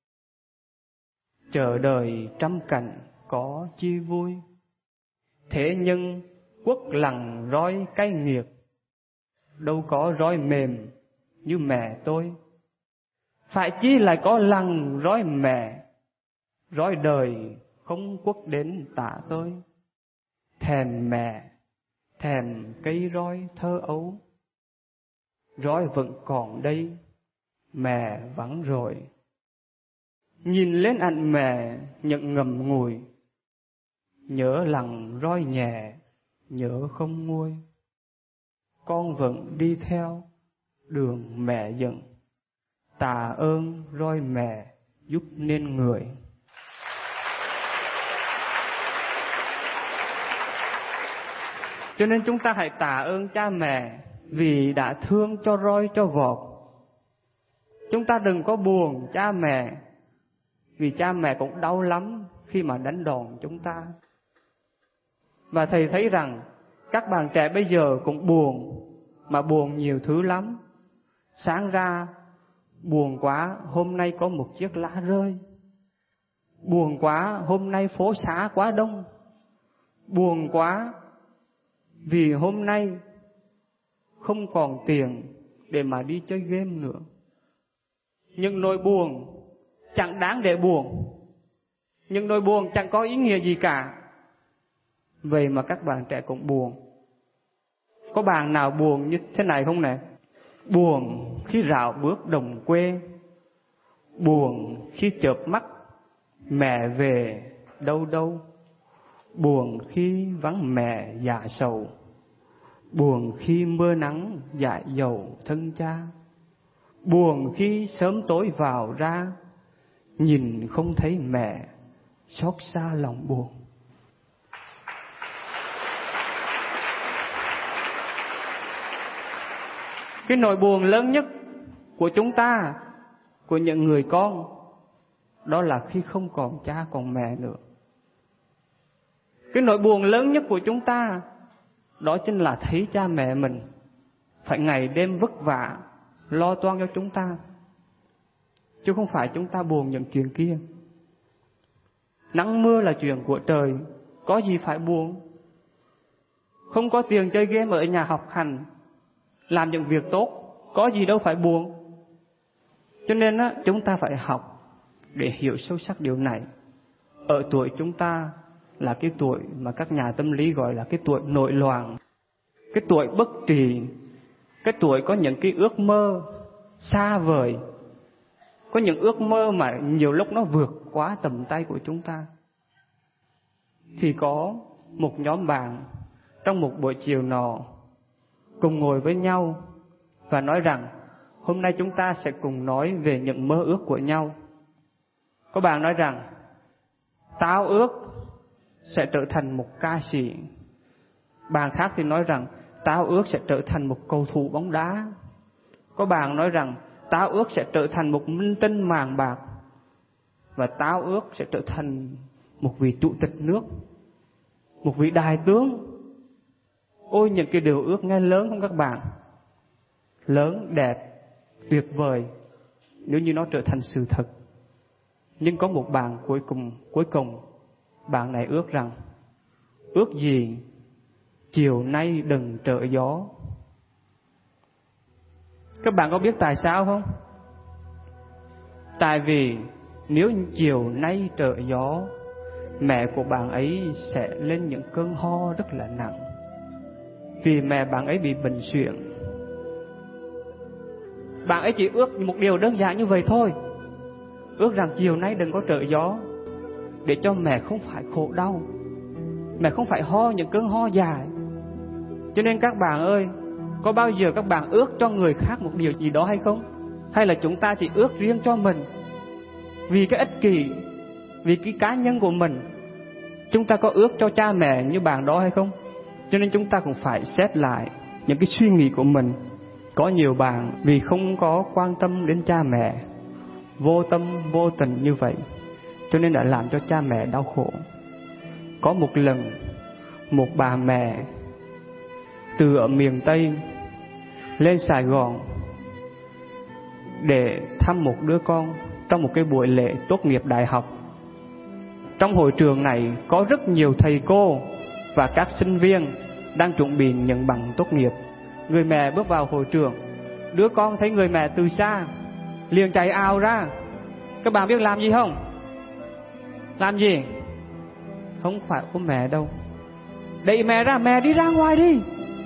Chờ đời trăm cảnh có chi vui, thế nhưng quốc lặng roi cay nghiệt. Đâu có roi mềm như mẹ tôi, phải chi lại có lặng roi mẹ. Roi đời không quốc đến tạ tôi, thèm mẹ, thèm cây roi thơ ấu. Roi vẫn còn đây, mẹ vắng rồi. Nhìn lên ảnh mẹ nhận ngầm ngùi, nhớ lặng roi nhẹ nhớ không nguôi. Con vẫn đi theo đường mẹ dẫn, tạ ơn roi mẹ giúp nên người. Cho nên chúng ta hãy tạ ơn cha mẹ vì đã thương cho roi cho vọt. Chúng ta đừng có buồn cha mẹ, vì cha mẹ cũng đau lắm khi mà đánh đòn chúng ta. Và thầy thấy rằng các bạn trẻ bây giờ cũng buồn, mà buồn nhiều thứ lắm. Sáng ra buồn quá, hôm nay có một chiếc lá rơi. Buồn quá, hôm nay phố xá quá đông. Buồn quá vì hôm nay không còn tiền để mà đi chơi game nữa. Nhưng nỗi buồn chẳng đáng để buồn, nhưng nỗi buồn chẳng có ý nghĩa gì cả. Vậy mà các bạn trẻ cũng buồn. Có bạn nào buồn như thế này không nè? Buồn khi rảo bước đồng quê, buồn khi chợp mắt mẹ về đâu đâu, buồn khi vắng mẹ dạ sầu, buồn khi mưa nắng dại dầu thân cha, buồn khi sớm tối vào ra nhìn không thấy mẹ, xót xa lòng buồn. Cái nỗi buồn lớn nhất của chúng ta, của những người con, đó là khi không còn cha còn mẹ nữa. Cái nỗi buồn lớn nhất của chúng ta, đó chính là thấy cha mẹ mình phải ngày đêm vất vả lo toan cho chúng ta, chứ không phải chúng ta buồn những chuyện kia. Nắng mưa là chuyện của trời, có gì phải buồn. Không có tiền chơi game ở nhà học hành, làm những việc tốt, có gì đâu phải buồn. Cho nên chúng ta phải học để hiểu sâu sắc điều này. Ở tuổi chúng ta là cái tuổi mà các nhà tâm lý gọi là cái tuổi nội loạn, cái tuổi bất trì, cái tuổi có những cái ước mơ xa vời, có những ước mơ mà nhiều lúc nó vượt quá tầm tay của chúng ta. Thì có một nhóm bạn trong một buổi chiều nọ cùng ngồi với nhau và nói rằng hôm nay chúng ta sẽ cùng nói về những mơ ước của nhau. Có bạn nói rằng tao ước sẽ trở thành một ca sĩ. Bạn khác thì nói rằng tao ước sẽ trở thành một cầu thủ bóng đá. Có bạn nói rằng tao ước sẽ trở thành một minh tinh màng bạc. Và tao ước sẽ trở thành một vị chủ tịch nước, một vị đại tướng. Ôi, những cái điều ước nghe lớn không các bạn? Lớn, đẹp, tuyệt vời nếu như nó trở thành sự thật. Nhưng có một bạn cuối cùng bạn này ước rằng ước gì chiều nay đừng trở gió. Các bạn có biết tại sao không? Tại vì nếu chiều nay trở gió, mẹ của bạn ấy sẽ lên những cơn ho rất là nặng. Vì mẹ bạn ấy bị bệnh suyễn. Bạn ấy chỉ ước một điều đơn giản như vậy thôi. Ước rằng chiều nay đừng có trở gió, để cho mẹ không phải khổ đau, mẹ không phải ho những cơn ho dài. Cho nên các bạn ơi, có bao giờ các bạn ước cho người khác một điều gì đó hay không? Hay là chúng ta chỉ ước riêng cho mình? Vì cái ích kỷ, vì cái cá nhân của mình, chúng ta có ước cho cha mẹ như bạn đó hay không? Cho nên chúng ta cũng phải xét lại những cái suy nghĩ của mình. Có nhiều bạn vì không có quan tâm đến cha mẹ, vô tâm vô tình như vậy, cho nên đã làm cho cha mẹ đau khổ. Có một lần, một bà mẹ từ ở miền Tây lên Sài Gòn để thăm một đứa con trong một cái buổi lễ tốt nghiệp đại học. Trong hội trường này có rất nhiều thầy cô và các sinh viên đang chuẩn bị nhận bằng tốt nghiệp. Người mẹ bước vào hội trường, đứa con thấy người mẹ từ xa liền chạy ào ra. Các bạn biết làm gì không? Làm gì? Không phải ôm mẹ đâu, đẩy mẹ ra, mẹ đi ra ngoài đi.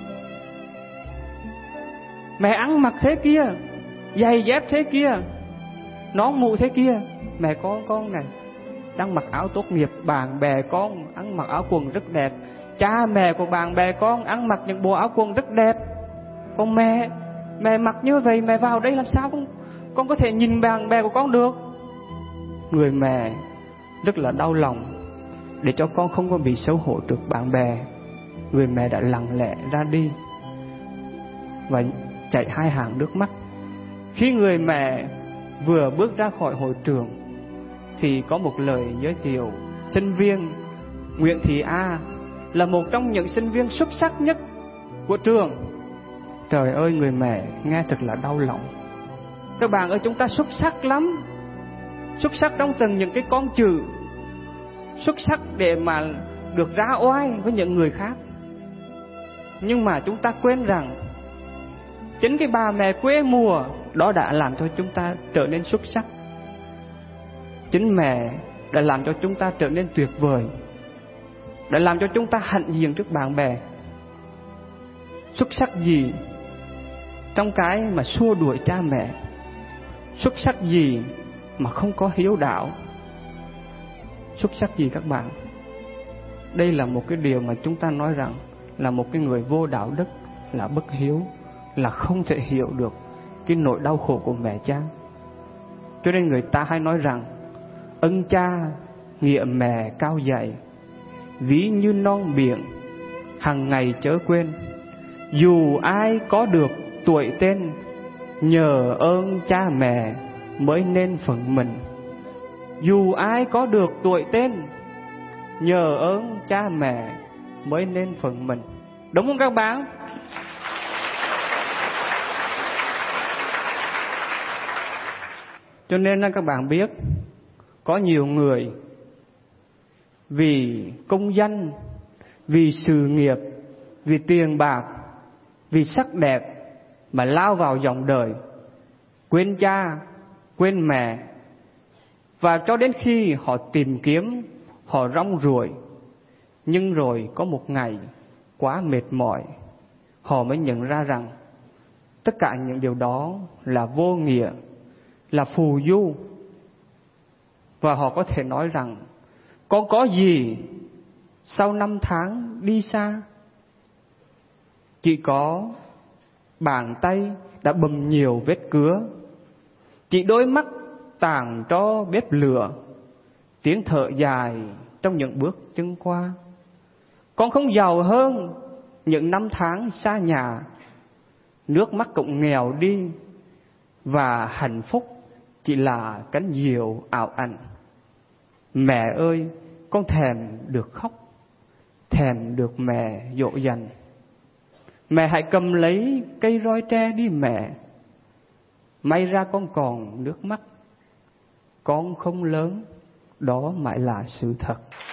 Mẹ ăn mặc thế kia, giày dép thế kia, nón mũ thế kia. Mẹ con này đang mặc áo tốt nghiệp, bạn bè con ăn mặc áo quần rất đẹp, cha mẹ của bạn bè con ăn mặc những bộ áo quần rất đẹp, còn mẹ mặc như vậy, mẹ vào đây làm sao con có thể nhìn bạn bè của con được. Người mẹ rất là đau lòng. Để cho con không có bị xấu hổ trước bạn bè, người mẹ đã lặng lẽ ra đi và chảy hai hàng nước mắt. Khi người mẹ vừa bước ra khỏi hội trường thì có một lời giới thiệu: sinh viên Nguyễn Thị A là một trong những sinh viên xuất sắc nhất của trường. Trời ơi, người mẹ nghe thật là đau lòng. Các bạn ơi, chúng ta xuất sắc lắm, xuất sắc trong từng những cái con chữ, xuất sắc để mà được ra oai với những người khác. Nhưng mà chúng ta quên rằng chính cái bà mẹ quê mùa đó đã làm cho chúng ta trở nên xuất sắc. Chính mẹ đã làm cho chúng ta trở nên tuyệt vời, đã làm cho chúng ta hạnh diện trước bạn bè. Xuất sắc gì trong cái mà xua đuổi cha mẹ? Xuất sắc gì mà không có hiếu đạo? Xuất sắc gì các bạn? Đây là một cái điều mà chúng ta nói rằng là một cái người vô đạo đức, là bất hiếu, là không thể hiểu được cái nỗi đau khổ của mẹ cha. Cho nên người ta hay nói rằng ân cha nghĩa mẹ cao dạy, ví như non biển hằng ngày chớ quên. Dù ai có được tuổi tên, nhờ ơn cha mẹ mới nên phận mình. Dù ai có được tuổi tên, nhờ ơn cha mẹ mới nên phận mình. Đúng không các bạn? Cho nên là các bạn biết, có nhiều người vì công danh, vì sự nghiệp, vì tiền bạc, vì sắc đẹp mà lao vào dòng đời, quên cha, quên mẹ. Và cho đến khi họ tìm kiếm, họ rong ruổi, nhưng rồi có một ngày quá mệt mỏi, họ mới nhận ra rằng tất cả những điều đó là vô nghĩa, là phù du. Và họ có thể nói rằng con có gì sau 5 tháng đi xa? Chỉ có bàn tay đã bầm nhiều vết cứa, chỉ đôi mắt tàn tro bếp lửa, tiếng thở dài trong những bước chân qua. Con không giàu hơn những 5 tháng xa nhà, nước mắt cũng nghèo đi, và hạnh phúc chỉ là cánh diều ảo ảnh. Mẹ ơi, con thèm được khóc, thèm được mẹ dỗ dành. Mẹ hãy cầm lấy cây roi tre đi mẹ, may ra con còn nước mắt. Con không lớn, đó mãi là sự thật.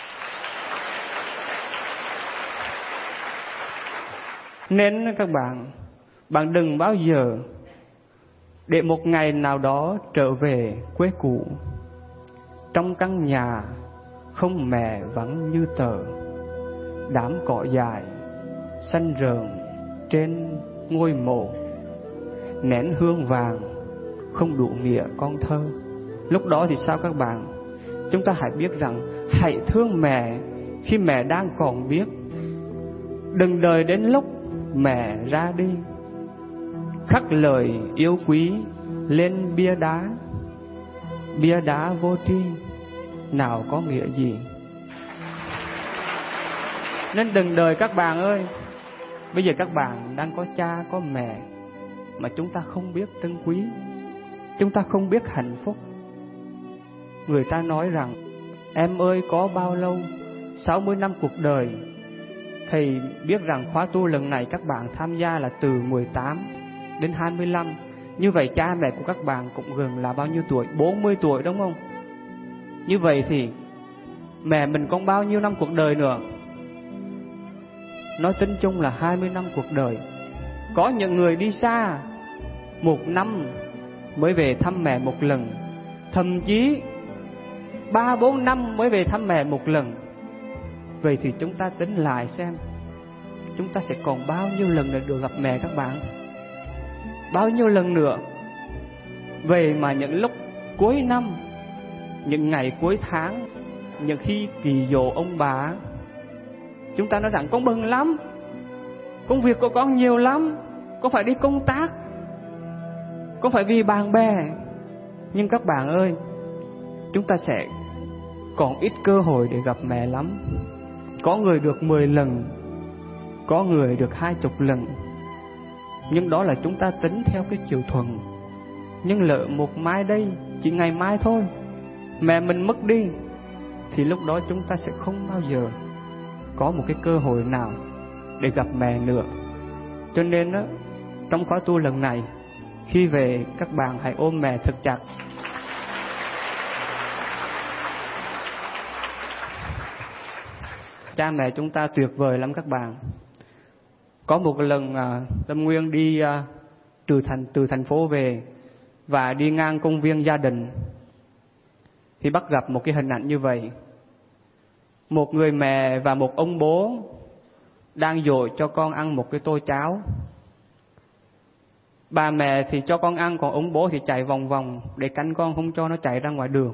Nên các bạn đừng bao giờ để một ngày nào đó trở về quê cũ, trong căn nhà không mẹ vắng như tờ, đám cỏ dài xanh rờn trên ngôi mộ, nén hương vàng không đủ nghĩa con thơ. Lúc đó thì sao các bạn? Chúng ta hãy biết rằng hãy thương mẹ khi mẹ đang còn biết. Đừng đợi đến lúc mẹ ra đi, khắc lời yêu quý lên bia đá vô tri nào có nghĩa gì. Nên đừng đợi các bạn ơi. Bây giờ các bạn đang có cha có mẹ mà chúng ta không biết trân quý, chúng ta không biết hạnh phúc. Người ta nói rằng em ơi có bao lâu, 60 năm cuộc đời. Thầy biết rằng khóa tu lần này các bạn tham gia là từ 18 đến 25. Như vậy cha mẹ của các bạn cũng gần là bao nhiêu tuổi? 40 tuổi đúng không? Như vậy thì mẹ mình còn bao nhiêu năm cuộc đời nữa? Nói tính chung là 20 năm cuộc đời. Có những người đi xa 1 năm mới về thăm mẹ một lần, thậm chí 3-4 năm mới về thăm mẹ một lần. Vậy thì chúng ta tính lại xem, chúng ta sẽ còn bao nhiêu lần để được gặp mẹ các bạn? Bao nhiêu lần nữa? Vậy mà những lúc cuối năm, những ngày cuối tháng, những khi kỳ dỗ ông bà, Chúng ta nói rằng con bận lắm, công việc của con nhiều lắm, con phải đi công tác, con phải vì bạn bè. Nhưng các bạn ơi, chúng ta sẽ còn ít cơ hội để gặp mẹ lắm. Có người được 10 lần, có người được 20 lần. Nhưng đó là chúng ta tính theo cái chiều thuận. Nhưng lỡ một mai đây, chỉ ngày mai thôi, mẹ mình mất đi, thì lúc đó chúng ta sẽ không bao giờ có một cái cơ hội nào để gặp mẹ nữa. Cho nên đó, trong khóa tu lần này, khi về các bạn hãy ôm mẹ thật chặt. Cha mẹ chúng ta tuyệt vời lắm các bạn. Có một lần Tâm Nguyên đi từ thành phố về và đi ngang công viên gia đình, thì bắt gặp một cái hình ảnh như vậy. Một người mẹ và một ông bố đang dội cho con ăn một cái tô cháo. Bà mẹ thì cho con ăn, còn ông bố thì chạy vòng vòng để canh con không cho nó chạy ra ngoài đường.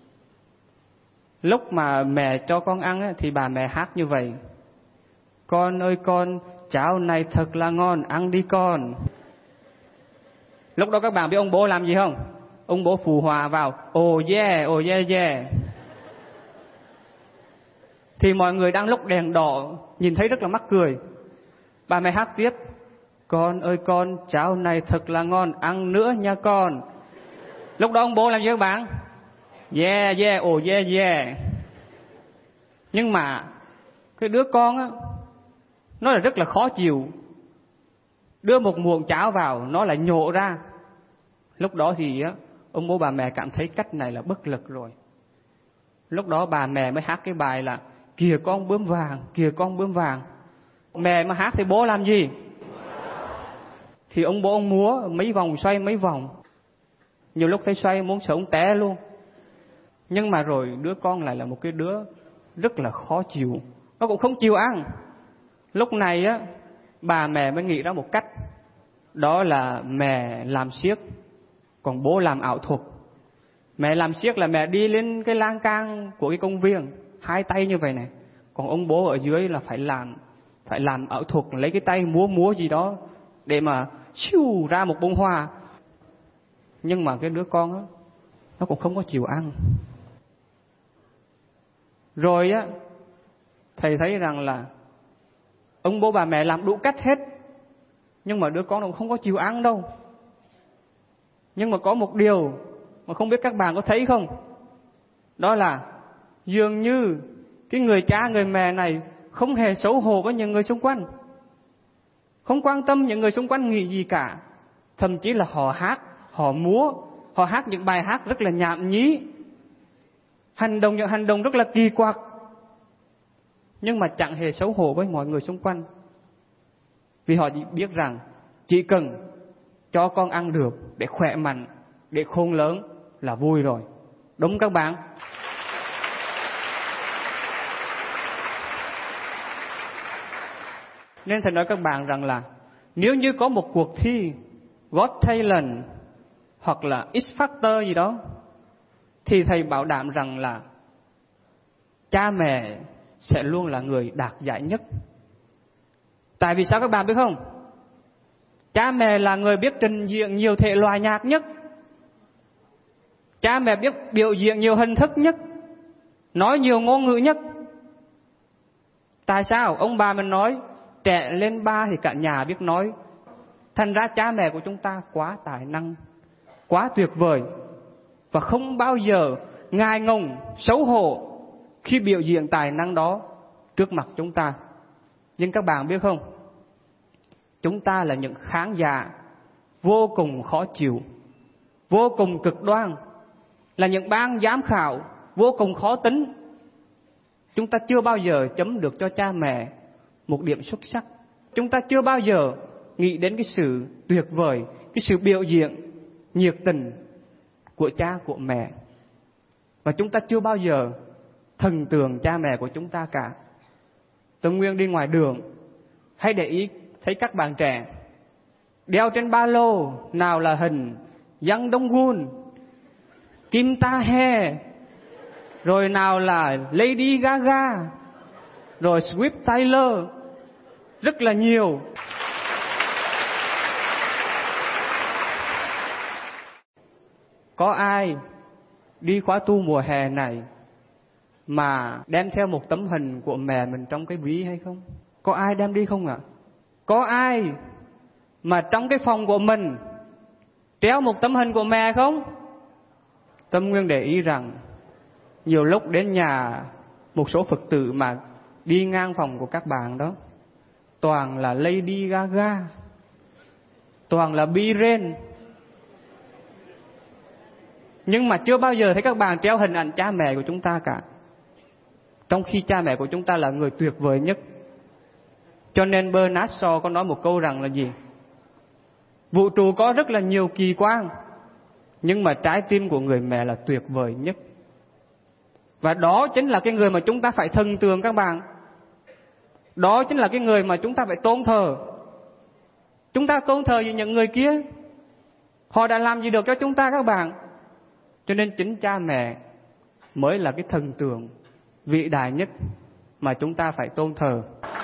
Lúc mà mẹ cho con ăn thì bà mẹ hát như vậy: con ơi con, cháo này thật là ngon, ăn đi con. Lúc đó các bạn biết ông bố làm gì không? Ông bố phù hòa vào: oh yeah, oh yeah, yeah. Thì mọi người đang lúc đèn đỏ nhìn thấy rất là mắc cười. Bà mẹ hát tiếp: con ơi con, cháo này thật là ngon, ăn nữa nha con. Lúc đó ông bố làm gì các bạn? Yeah, yeah, oh yeah, yeah. Nhưng mà cái đứa con á, nó là rất là khó chịu. Đưa một muỗng cháo vào, nó lại nhổ ra. Lúc đó thì á, ông bố bà mẹ cảm thấy cách này là bất lực rồi. Lúc đó bà mẹ mới hát cái bài là: kìa con bướm vàng, kìa con bướm vàng. Mẹ mà hát thì bố làm gì? Thì ông bố ông múa mấy vòng, xoay mấy vòng. Nhiều lúc thấy xoay muốn sợ ông té luôn. Nhưng mà rồi đứa con lại là một cái đứa rất là khó chịu, nó cũng không chịu ăn. Lúc này á, bà mẹ mới nghĩ ra một cách, đó là mẹ làm xiếc, còn bố làm ảo thuật. Mẹ làm xiếc là mẹ đi lên cái lan can của cái công viên, hai tay như vậy này. Còn ông bố ở dưới là phải làm ảo thuật, lấy cái tay múa gì đó để mà siêu ra một bông hoa. Nhưng mà cái đứa con á, nó cũng không có chịu ăn. Rồi á, thầy thấy rằng là ông bố bà mẹ làm đủ cách hết, nhưng mà đứa con nó cũng không có chịu ăn đâu. Nhưng mà có một điều mà không biết các bạn có thấy không, đó là dường như cái người cha người mẹ này không hề xấu hổ với những người xung quanh, không quan tâm những người xung quanh nghĩ gì cả. Thậm chí là họ hát, họ múa, họ hát những bài hát rất là nhảm nhí, những hành động rất là kỳ quặc, nhưng mà chẳng hề xấu hổ với mọi người xung quanh. Vì họ chỉ biết rằng chỉ cần cho con ăn được để khỏe mạnh, để khôn lớn là vui rồi. Đúng các bạn? Nên thầy nói các bạn rằng là nếu như có một cuộc thi Got Talent hoặc là X Factor gì đó, thì thầy bảo đảm rằng là cha mẹ sẽ luôn là người đạt giải nhất. Tại vì sao các bạn biết không? Cha mẹ là người biết trình diễn nhiều thể loại nhạc nhất, cha mẹ biết biểu diễn nhiều hình thức nhất, nói nhiều ngôn ngữ nhất. Tại sao? Ông bà mình nói trẻ lên ba thì cả nhà biết nói. Thành ra cha mẹ của chúng ta quá tài năng, quá tuyệt vời, và không bao giờ ngại ngùng, xấu hổ khi biểu diễn tài năng đó trước mặt chúng ta. Nhưng các bạn biết không, chúng ta là những khán giả vô cùng khó chịu, vô cùng cực đoan, là những ban giám khảo vô cùng khó tính. Chúng ta chưa bao giờ chấm được cho cha mẹ một điểm xuất sắc. Chúng ta chưa bao giờ nghĩ đến cái sự tuyệt vời, cái sự biểu diễn nhiệt tình của cha của mẹ. Và chúng ta chưa bao giờ thần tượng cha mẹ của chúng ta cả. Tâm Nguyên đi ngoài đường hay để ý thấy các bạn trẻ đeo trên ba lô, nào là hình Giang Đông Gun, Kim Ta He, rồi nào là Lady Gaga, rồi Swift Tyler, rất là nhiều. Có ai đi khóa tu mùa hè này mà đem theo một tấm hình của mẹ mình trong cái ví hay không? Có ai đem đi không ạ? Có ai mà trong cái phòng của mình treo một tấm hình của mẹ không? Tâm Nguyên để ý rằng nhiều lúc đến nhà một số Phật tử mà đi ngang phòng của các bạn đó, toàn là Lady Gaga, toàn là Biren, nhưng mà chưa bao giờ thấy các bạn treo hình ảnh cha mẹ của chúng ta cả. Trong khi cha mẹ của chúng ta là người tuyệt vời nhất. Cho nên Bernard Shaw có nói một câu rằng là gì? Vũ trụ có rất là nhiều kỳ quan, nhưng mà trái tim của người mẹ là tuyệt vời nhất. Và đó chính là cái người mà chúng ta phải thần tượng các bạn. Đó chính là cái người mà chúng ta phải tôn thờ. Chúng ta tôn thờ những người kia, họ đã làm gì được cho chúng ta các bạn? Cho nên chính cha mẹ mới là cái thần tượng vĩ đại nhất mà chúng ta phải tôn thờ.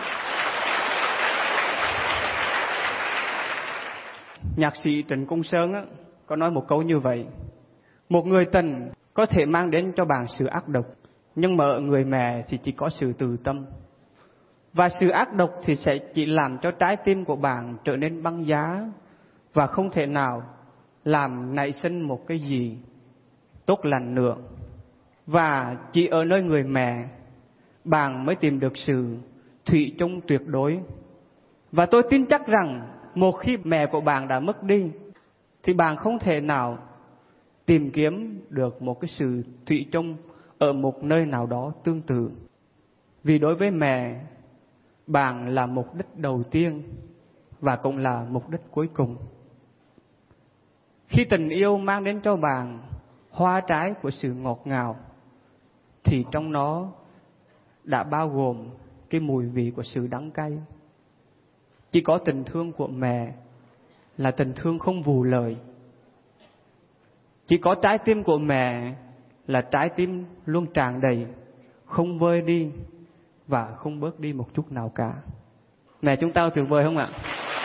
Nhạc sĩ Trịnh Công Sơn có nói một câu như vậy: một người tình có thể mang đến cho bạn sự ác độc, nhưng mà ở người mẹ thì chỉ có sự từ tâm. Và sự ác độc thì sẽ chỉ làm cho trái tim của bạn trở nên băng giá, và không thể nào làm nảy sinh một cái gì tốt lành nữa. Và chỉ ở nơi người mẹ, bạn mới tìm được sự thủy chung tuyệt đối. Và tôi tin chắc rằng một khi mẹ của bạn đã mất đi, thì bạn không thể nào tìm kiếm được một cái sự thủy chung ở một nơi nào đó tương tự. Vì đối với mẹ, bạn là mục đích đầu tiên và cũng là mục đích cuối cùng. Khi tình yêu mang đến cho bạn hoa trái của sự ngọt ngào, thì trong nó đã bao gồm cái mùi vị của sự đắng cay. Chỉ có tình thương của mẹ là tình thương không vù lời. Chỉ có trái tim của mẹ là trái tim luôn tràn đầy, không vơi đi và không bớt đi một chút nào cả. Mẹ chúng ta tuyệt vời không ạ?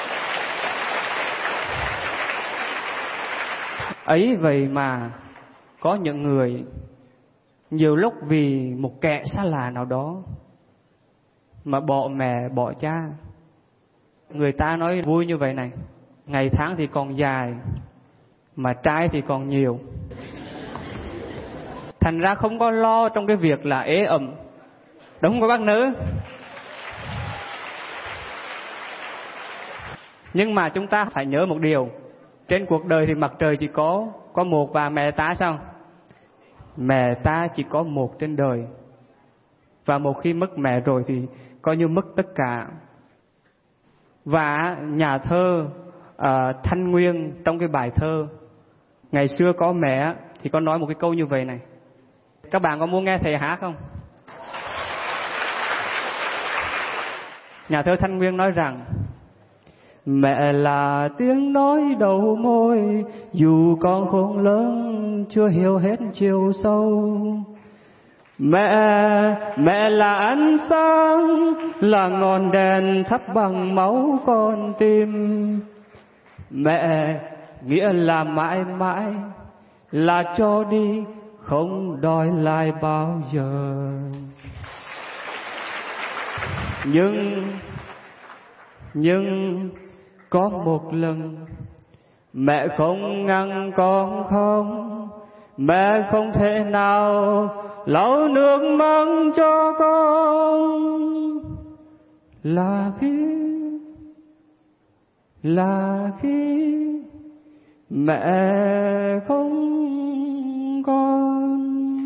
Ấy vậy mà có những người nhiều lúc vì một kẻ xa lạ nào đó mà bỏ mẹ bỏ cha. Người ta nói vui như vậy này: ngày tháng thì còn dài mà trai thì còn nhiều. Thành ra không có lo trong cái việc là ế ẩm. Đúng không các bác nữ? Nhưng mà chúng ta phải nhớ một điều: trên cuộc đời thì mặt trời chỉ có một, và mẹ ta sao? Mẹ ta chỉ có một trên đời. Và một khi mất mẹ rồi thì coi như mất tất cả. Và nhà thơ Thanh Nguyên trong cái bài thơ Ngày xưa có mẹ thì có nói một cái câu như vậy này. Các bạn có muốn nghe thầy hát không? Nhà thơ Thanh Nguyên nói rằng: mẹ là tiếng nói đầu môi, dù con khôn lớn chưa hiểu hết chiều sâu. Mẹ là ánh sáng, là ngọn đèn thắp bằng máu con tim. Mẹ nghĩa là mãi mãi, là cho đi không đòi lại bao giờ. Nhưng có một lần mẹ không ngăn con không, mẹ không thể nào lau nước mắt cho con. Là khi mẹ không con.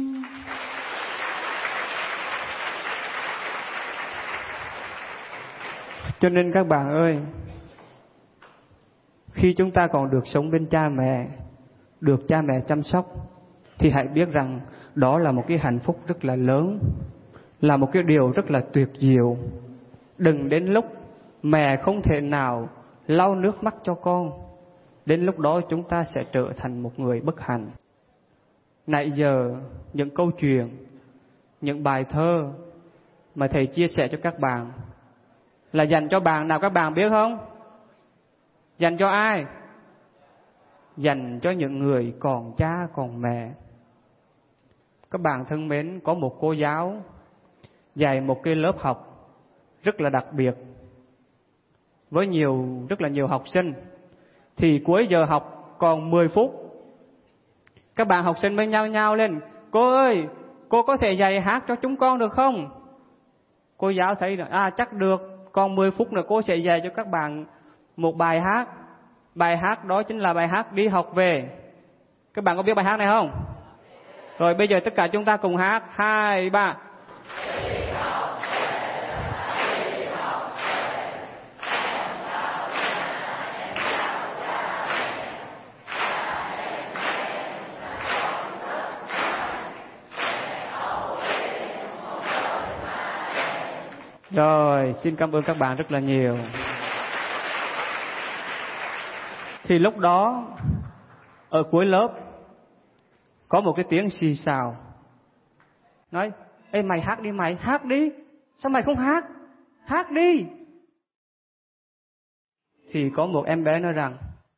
Cho nên các bạn ơi, khi chúng ta còn được sống bên cha mẹ, được cha mẹ chăm sóc, thì hãy biết rằng đó là một cái hạnh phúc rất là lớn, là một cái điều rất là tuyệt diệu. Đừng đến lúc mẹ không thể nào lau nước mắt cho con, đến lúc đó chúng ta sẽ trở thành một người bất hạnh. Nãy giờ những câu chuyện, những bài thơ, mà thầy chia sẻ cho các bạn là dành cho bạn nào các bạn biết không? Dành cho ai? Dành cho những người còn cha còn mẹ. Các bạn thân mến, có một cô giáo dạy một cái lớp học rất là đặc biệt với rất là nhiều học sinh. Thì cuối giờ học còn 10 phút, các bạn học sinh mới nhao nhao lên: cô ơi, cô có thể dạy hát cho chúng con được không? Cô giáo thấy là chắc được, còn 10 phút nữa cô sẽ dạy cho các bạn một bài hát. Bài hát đó chính là bài hát Đi học về. Các bạn có biết bài hát này không? Rồi bây giờ tất cả chúng ta cùng hát. 2, 3. Rồi, xin cảm ơn các bạn rất là nhiều. Thì lúc đó, ở cuối lớp, có một cái tiếng xì xào. Nói: ê mày hát đi mày, hát đi. Sao mày không hát? Hát đi. Thì có một em bé nói rằng: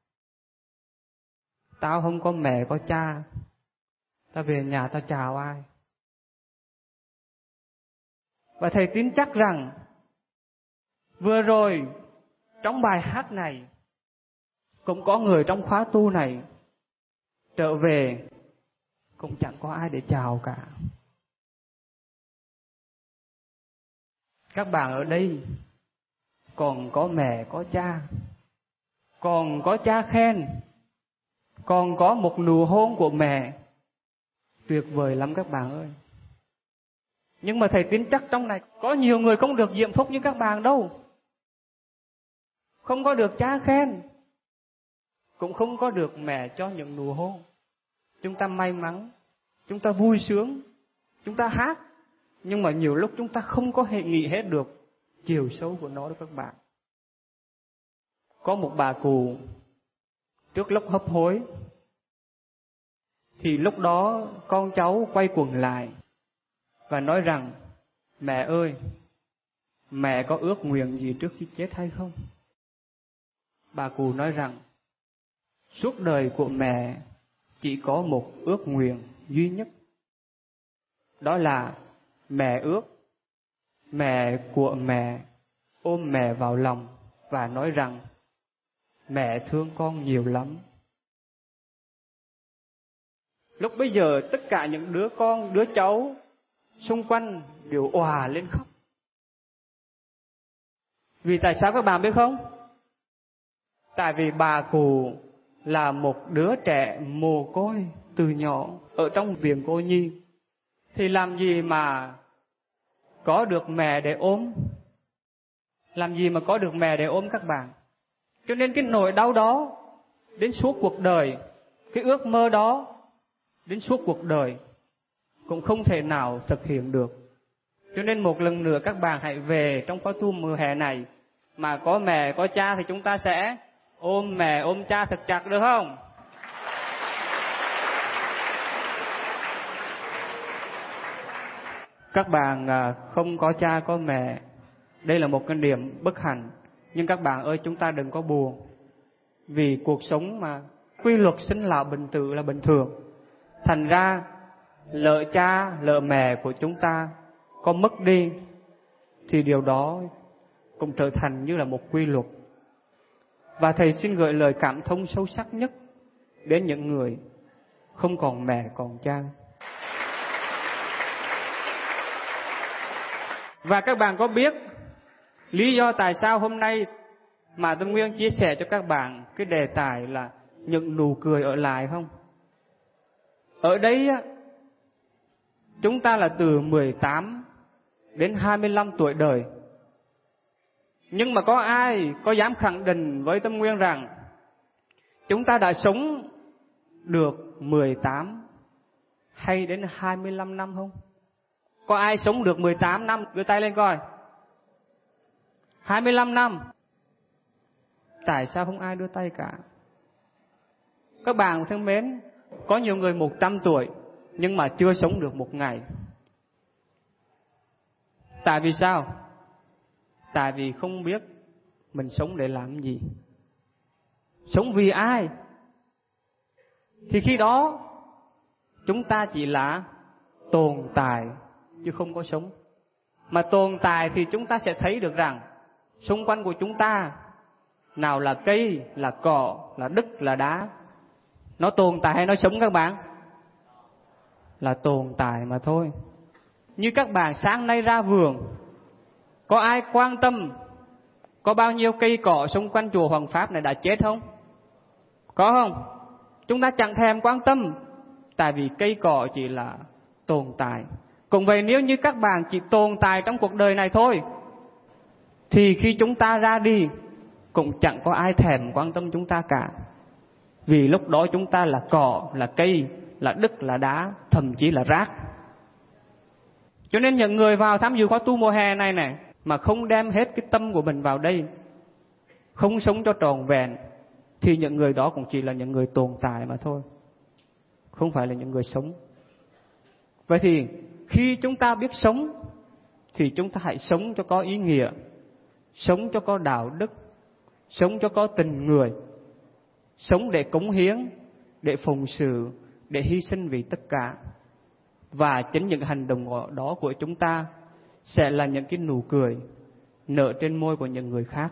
tao không có mẹ có cha, tao về nhà tao chào ai? Và thầy tin chắc rằng vừa rồi trong bài hát này cũng có người trong khóa tu này trở về cũng chẳng có ai để chào cả. Các bạn ở đây còn có mẹ có cha, còn có cha khen, còn có một nụ hôn của mẹ. Tuyệt vời lắm các bạn ơi. Nhưng mà thầy tin chắc trong này có nhiều người không được diễm phúc như các bạn đâu. Không có được cha khen, cũng không có được mẹ cho những nụ hôn. Chúng ta may mắn, chúng ta vui sướng, chúng ta hát, nhưng mà nhiều lúc chúng ta không có hề nghĩ hết được chiều sâu của nó đó các bạn. Có một bà cụ trước lúc hấp hối, thì lúc đó con cháu quay quần lại và nói rằng: mẹ ơi, mẹ có ước nguyện gì trước khi chết hay không? Bà cụ nói rằng suốt đời của mẹ chỉ có một ước nguyện duy nhất. Đó là mẹ ước mẹ của mẹ ôm mẹ vào lòng và nói rằng mẹ thương con nhiều lắm. Lúc bây giờ tất cả những đứa con, đứa cháu xung quanh đều òa lên khóc. Vì tại sao các bạn biết không? Tại vì bà cụ là một đứa trẻ mồ côi từ nhỏ ở trong viện cô nhi. Thì làm gì mà có được mẹ để ôm? Làm gì mà có được mẹ để ôm các bạn? Cho nên cái nỗi đau đó đến suốt cuộc đời, cái ước mơ đó đến suốt cuộc đời cũng không thể nào thực hiện được. Cho nên một lần nữa các bạn hãy về trong khóa tu mùa hè này, mà có mẹ có cha thì chúng ta sẽ ôm mẹ ôm cha thật chặt, được không? Các bạn không có cha có mẹ, đây là một cái điểm bất hạnh. Nhưng các bạn ơi, chúng ta đừng có buồn, vì cuộc sống mà quy luật sinh lão bệnh tử là bình thường. Thành ra lỡ cha lỡ mẹ của chúng ta có mất đi thì điều đó cũng trở thành như là một quy luật. Và thầy xin gửi lời cảm thông sâu sắc nhất đến những người không còn mẹ còn cha. Và các bạn có biết lý do tại sao hôm nay mà Tâm Nguyên chia sẻ cho các bạn cái đề tài là những nụ cười ở lại không? Ở đây chúng ta là từ 18 đến 25 tuổi đời. Nhưng mà có ai có dám khẳng định với Tâm Nguyên rằng chúng ta đã sống được 18 hay đến 25 năm không? Có ai sống được 18 năm? Đưa tay lên coi. 25 năm. Tại sao không ai đưa tay cả? Các bạn thân mến, có nhiều người 100 tuổi nhưng mà chưa sống được một ngày. Tại vì sao? Tại vì không biết mình sống để làm gì, sống vì ai. Thì khi đó chúng ta chỉ là tồn tại chứ không có sống. Mà tồn tại thì chúng ta sẽ thấy được rằng xung quanh của chúng ta, nào là cây, là cỏ, là đất, là đá, nó tồn tại hay nó sống các bạn? Là tồn tại mà thôi. Như các bạn sáng nay ra vườn, có ai quan tâm có bao nhiêu cây cỏ xung quanh chùa Hoàng Pháp này đã chết không? Có không? Chúng ta chẳng thèm quan tâm, tại vì cây cỏ chỉ là tồn tại. Cũng vậy, nếu như các bạn chỉ tồn tại trong cuộc đời này thôi, thì khi chúng ta ra đi cũng chẳng có ai thèm quan tâm chúng ta cả. Vì lúc đó chúng ta là cỏ, là cây, là đất, là đá, thậm chí là rác. Cho nên những người vào tham dự khóa tu mùa hè này này mà không đem hết cái tâm của mình vào đây, không sống cho trọn vẹn, thì những người đó cũng chỉ là những người tồn tại mà thôi, không phải là những người sống. Vậy thì khi chúng ta biết sống thì chúng ta hãy sống cho có ý nghĩa, sống cho có đạo đức, sống cho có tình người, sống để cống hiến, để phụng sự, để hy sinh vì tất cả. Và chính những hành động đó của chúng ta sẽ là những cái nụ cười nở trên môi của những người khác.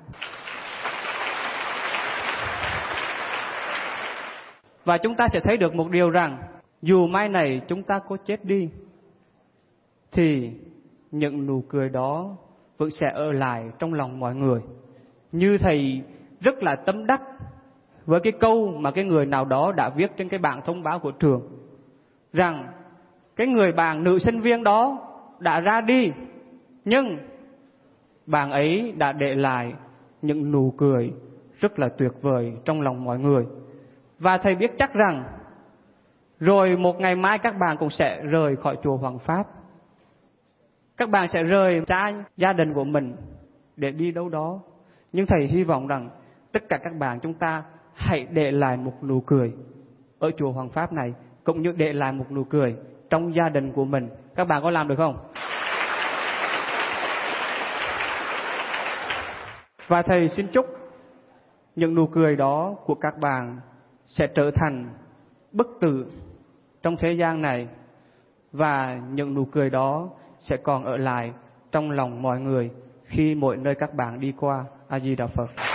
Và chúng ta sẽ thấy được một điều rằng dù mai này chúng ta có chết đi thì những nụ cười đó vẫn sẽ ở lại trong lòng mọi người. Như thầy rất là tâm đắc với cái câu mà cái người nào đó đã viết trên cái bảng thông báo của trường, rằng cái người bạn nữ sinh viên đó đã ra đi, nhưng bạn ấy đã để lại những nụ cười rất là tuyệt vời trong lòng mọi người. Và thầy biết chắc rằng rồi một ngày mai các bạn cũng sẽ rời khỏi chùa Hoàng Pháp. Các bạn sẽ rời xa gia đình của mình để đi đâu đó. Nhưng thầy hy vọng rằng tất cả các bạn chúng ta hãy để lại một nụ cười ở chùa Hoàng Pháp này, cũng như để lại một nụ cười trong gia đình của mình. Các bạn có làm được không? Và thầy xin chúc những nụ cười đó của các bạn sẽ trở thành bất tử trong thế gian này, và những nụ cười đó sẽ còn ở lại trong lòng mọi người khi mỗi nơi các bạn đi qua. A Di Đà Phật.